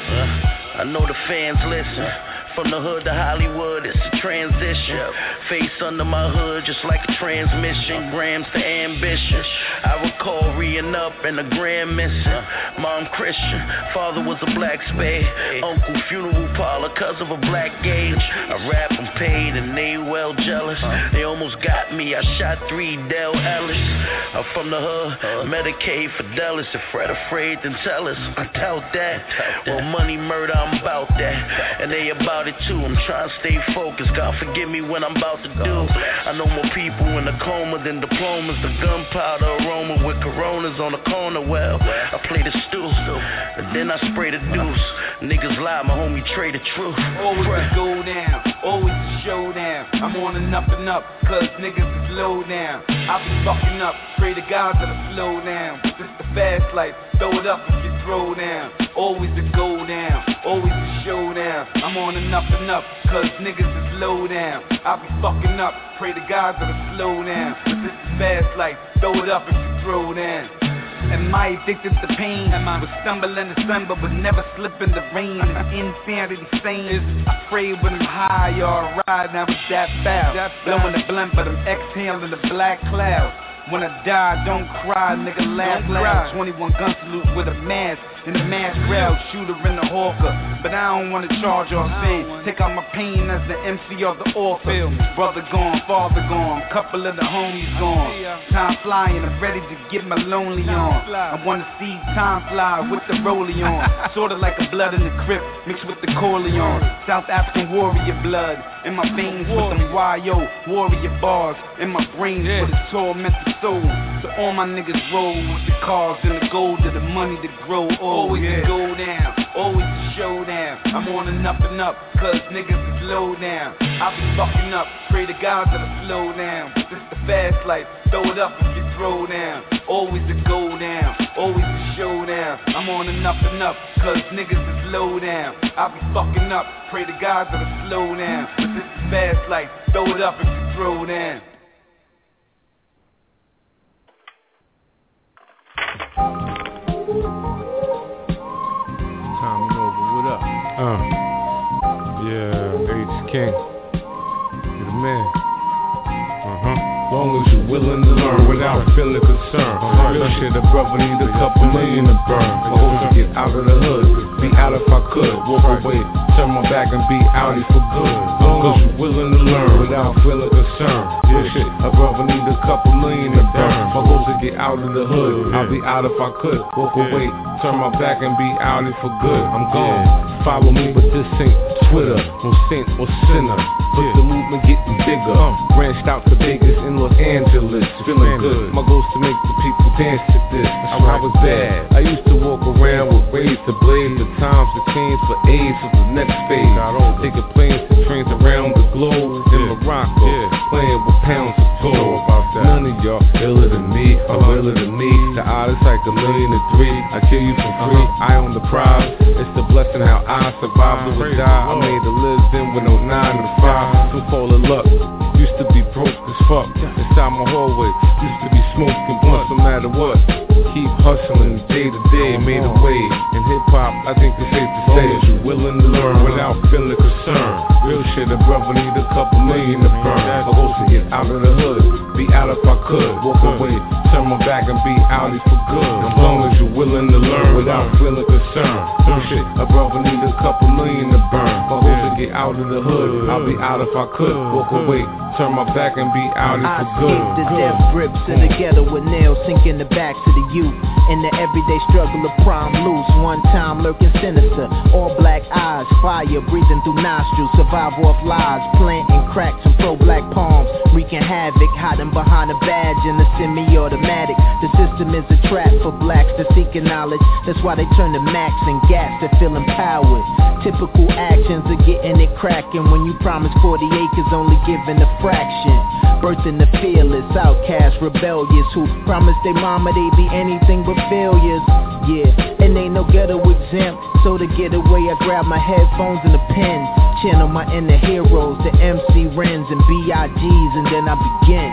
I know the fans listen. From the hood to Hollywood, it's a transition. Face under my hood, just like a transmission. Grams to ambition. I recall reeing up and a grand missing. Mom Christian, father was a black spade. Uncle funeral parlor, cause of a black gauge. I rap and paid and they well jealous. They almost got me, I shot 3 Del Ellis. I'm from the hood, Medicaid, Fidelis. If Fred afraid, then tell us. I doubt that. Well, money, murder, I'm about that. And they about it too. I'm trying to stay focused. God forgive me when I'm about to do. I know more people in a coma than diplomas. The gunpowder aroma with coronas on the corner. Well, I play the stew and then I spray the deuce. Niggas lie, my homie trade the truth. Always a go down, always a showdown. I'm on and up, cause niggas is low down. I be fucking up, pray to God that I slow down. But this the fast life, throw it up if you throw down. Always a go down, always a showdown. I'm on and up, cause niggas is low down. I be fucking up, pray to God that I slow down. But this is fast life, throw it up if you throw down. Am I addicted to pain? Am I stumbling in the sun but would never slip in the rain? Is insanity sane? I pray when I'm high or ride now with that foul. Blowing the blunt but I'm exhaling the black cloud. When I die, don't cry, nigga, laugh loud. 21 gun salute with a mask in the mass crowd, shooter in the hawker. But I don't wanna charge or sin. Take out my pain as the MC of the author. Brother gone, father gone, couple of the homies gone. Time flying, I'm ready to get my lonely on. I wanna see time fly with the rollie on. Sorta like a blood in the crypt, mixed with the Corleone. South African warrior blood in my veins with them YO warrior bars. In my brains with a tormented soul. So all my niggas roll with the cars and the gold and the money to grow. Always a go down, always a showdown. I'm on and up, cause niggas is low down. I be fucking up, pray to God that I slow down. But this the fast life, throw it up if you throw down. Always a go down, always a showdown. I'm on and up, cause niggas is low down. I be fucking up, pray to God that I slow down. But this is fast life, throw it up if you throw down. Tommy Nova, what up? Yeah, H King. You're the man. Long as you're willing to learn without feeling concerned. Real shit, a brother need a couple million to burn. I hope to get out of the hood, be out if I could. Walk away, turn my back and be outie for good. Long as you're willing to learn without feeling concerned. Real shit, a brother need a couple million to burn. My goal to get out of the hood, I'll be out if I could. Walk away, turn my back and be outie for good. I'm gone. Follow me, but this ain't Twitter, no saint or sinner. But the movement getting bigger. Branched out to Vegas and Los Angeles, feeling good. My goal's to make the people dance to this. I was bad. I used to walk around with razor blades. The times have changed for AIDS for the next phase. Taking planes to trains around the globe. In Morocco, playing with pounds of gold. None of y'all iller than me, or iller than me. The oddest like 1,000,003. I kill you for free. I own the prize. It's the blessing how I survived or die. I made a living with no 9 to 5. Some call it luck. Used to be broke as fuck. Inside my hallway, used to be smoking blunts no matter what. Keep hustling day to day, made a way. In hip hop, I think it's safe to say that you're willing to learn without feeling concerned. Real shit, a brother need a couple million to burn. My goal's to get out of the hood, be out if I could. Walk away, turn my back and be outie for good. As long as you're willing to learn without feeling concerned. Real shit, a brother need a couple million to burn. My goal's to get out of the hood, I'll be out if I could. Walk away, turn my back and be outie for good. I the death grips in the ghetto with nails sinking the backs of the youth. In the everyday struggle of prime loose, one time lurking sinister. All black eyes, fire breathing through nostrils. Survive off lies, planting cracks and pro-black palms. Wreaking havoc, hiding behind a badge in a semi-automatic. The system is a trap for blacks to seeking knowledge. That's why they turn to max and gas to feel empowered. Typical actions are getting it cracking. When you promise 40 acres, only giving a fraction. Birthing the fearless, outcast, rebellious, who promise their mama they be anything but failures. Yeah, and ain't no ghetto exempt. So to get away, I grab my headphones and a pen. Channel my inner heroes, the MC Rens and B.I.G.s, and then I begin.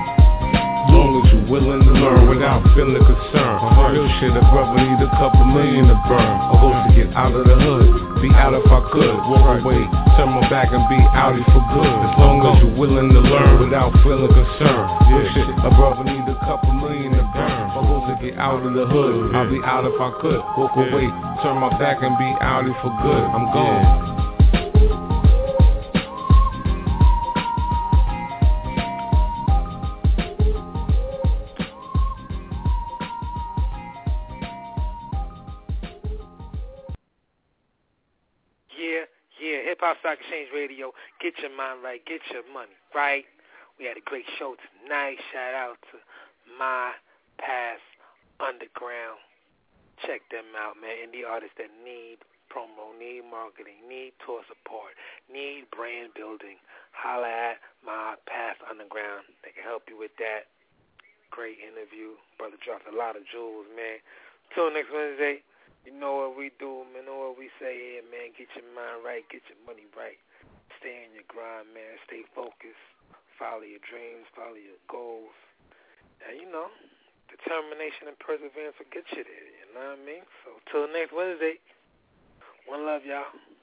Long as you're willing to learn without feeling concerned. Real shit, a brother need a couple million to burn. I hope to get out of the hood, be out if I could. Walk away, turn my back and be outie for good. As long as you're willing to learn without feeling concerned. Real shit, a brother need a couple million to burn. I hope to get out of the hood, I'll be out if I could. Walk away, turn my back and be outie for good. I'm gone. Hip Hop Stock Exchange Radio, get your mind right, get your money right. We had a great show tonight. Shout out to My Pass Underground. Check them out, man. Indie artists that need promo, need marketing, need tour support, need brand building. holla at my Path Underground. They can help you with that. Great interview. Brother dropped a lot of jewels, man. Till next Wednesday, you know what we do, man. You know what we say here, man. Get your mind right. Get your money right. Stay in your grind, man. Stay focused. Follow your dreams. Follow your goals. And, you know, determination and perseverance will get you there. You know what I mean? So, till next Wednesday, one love, y'all.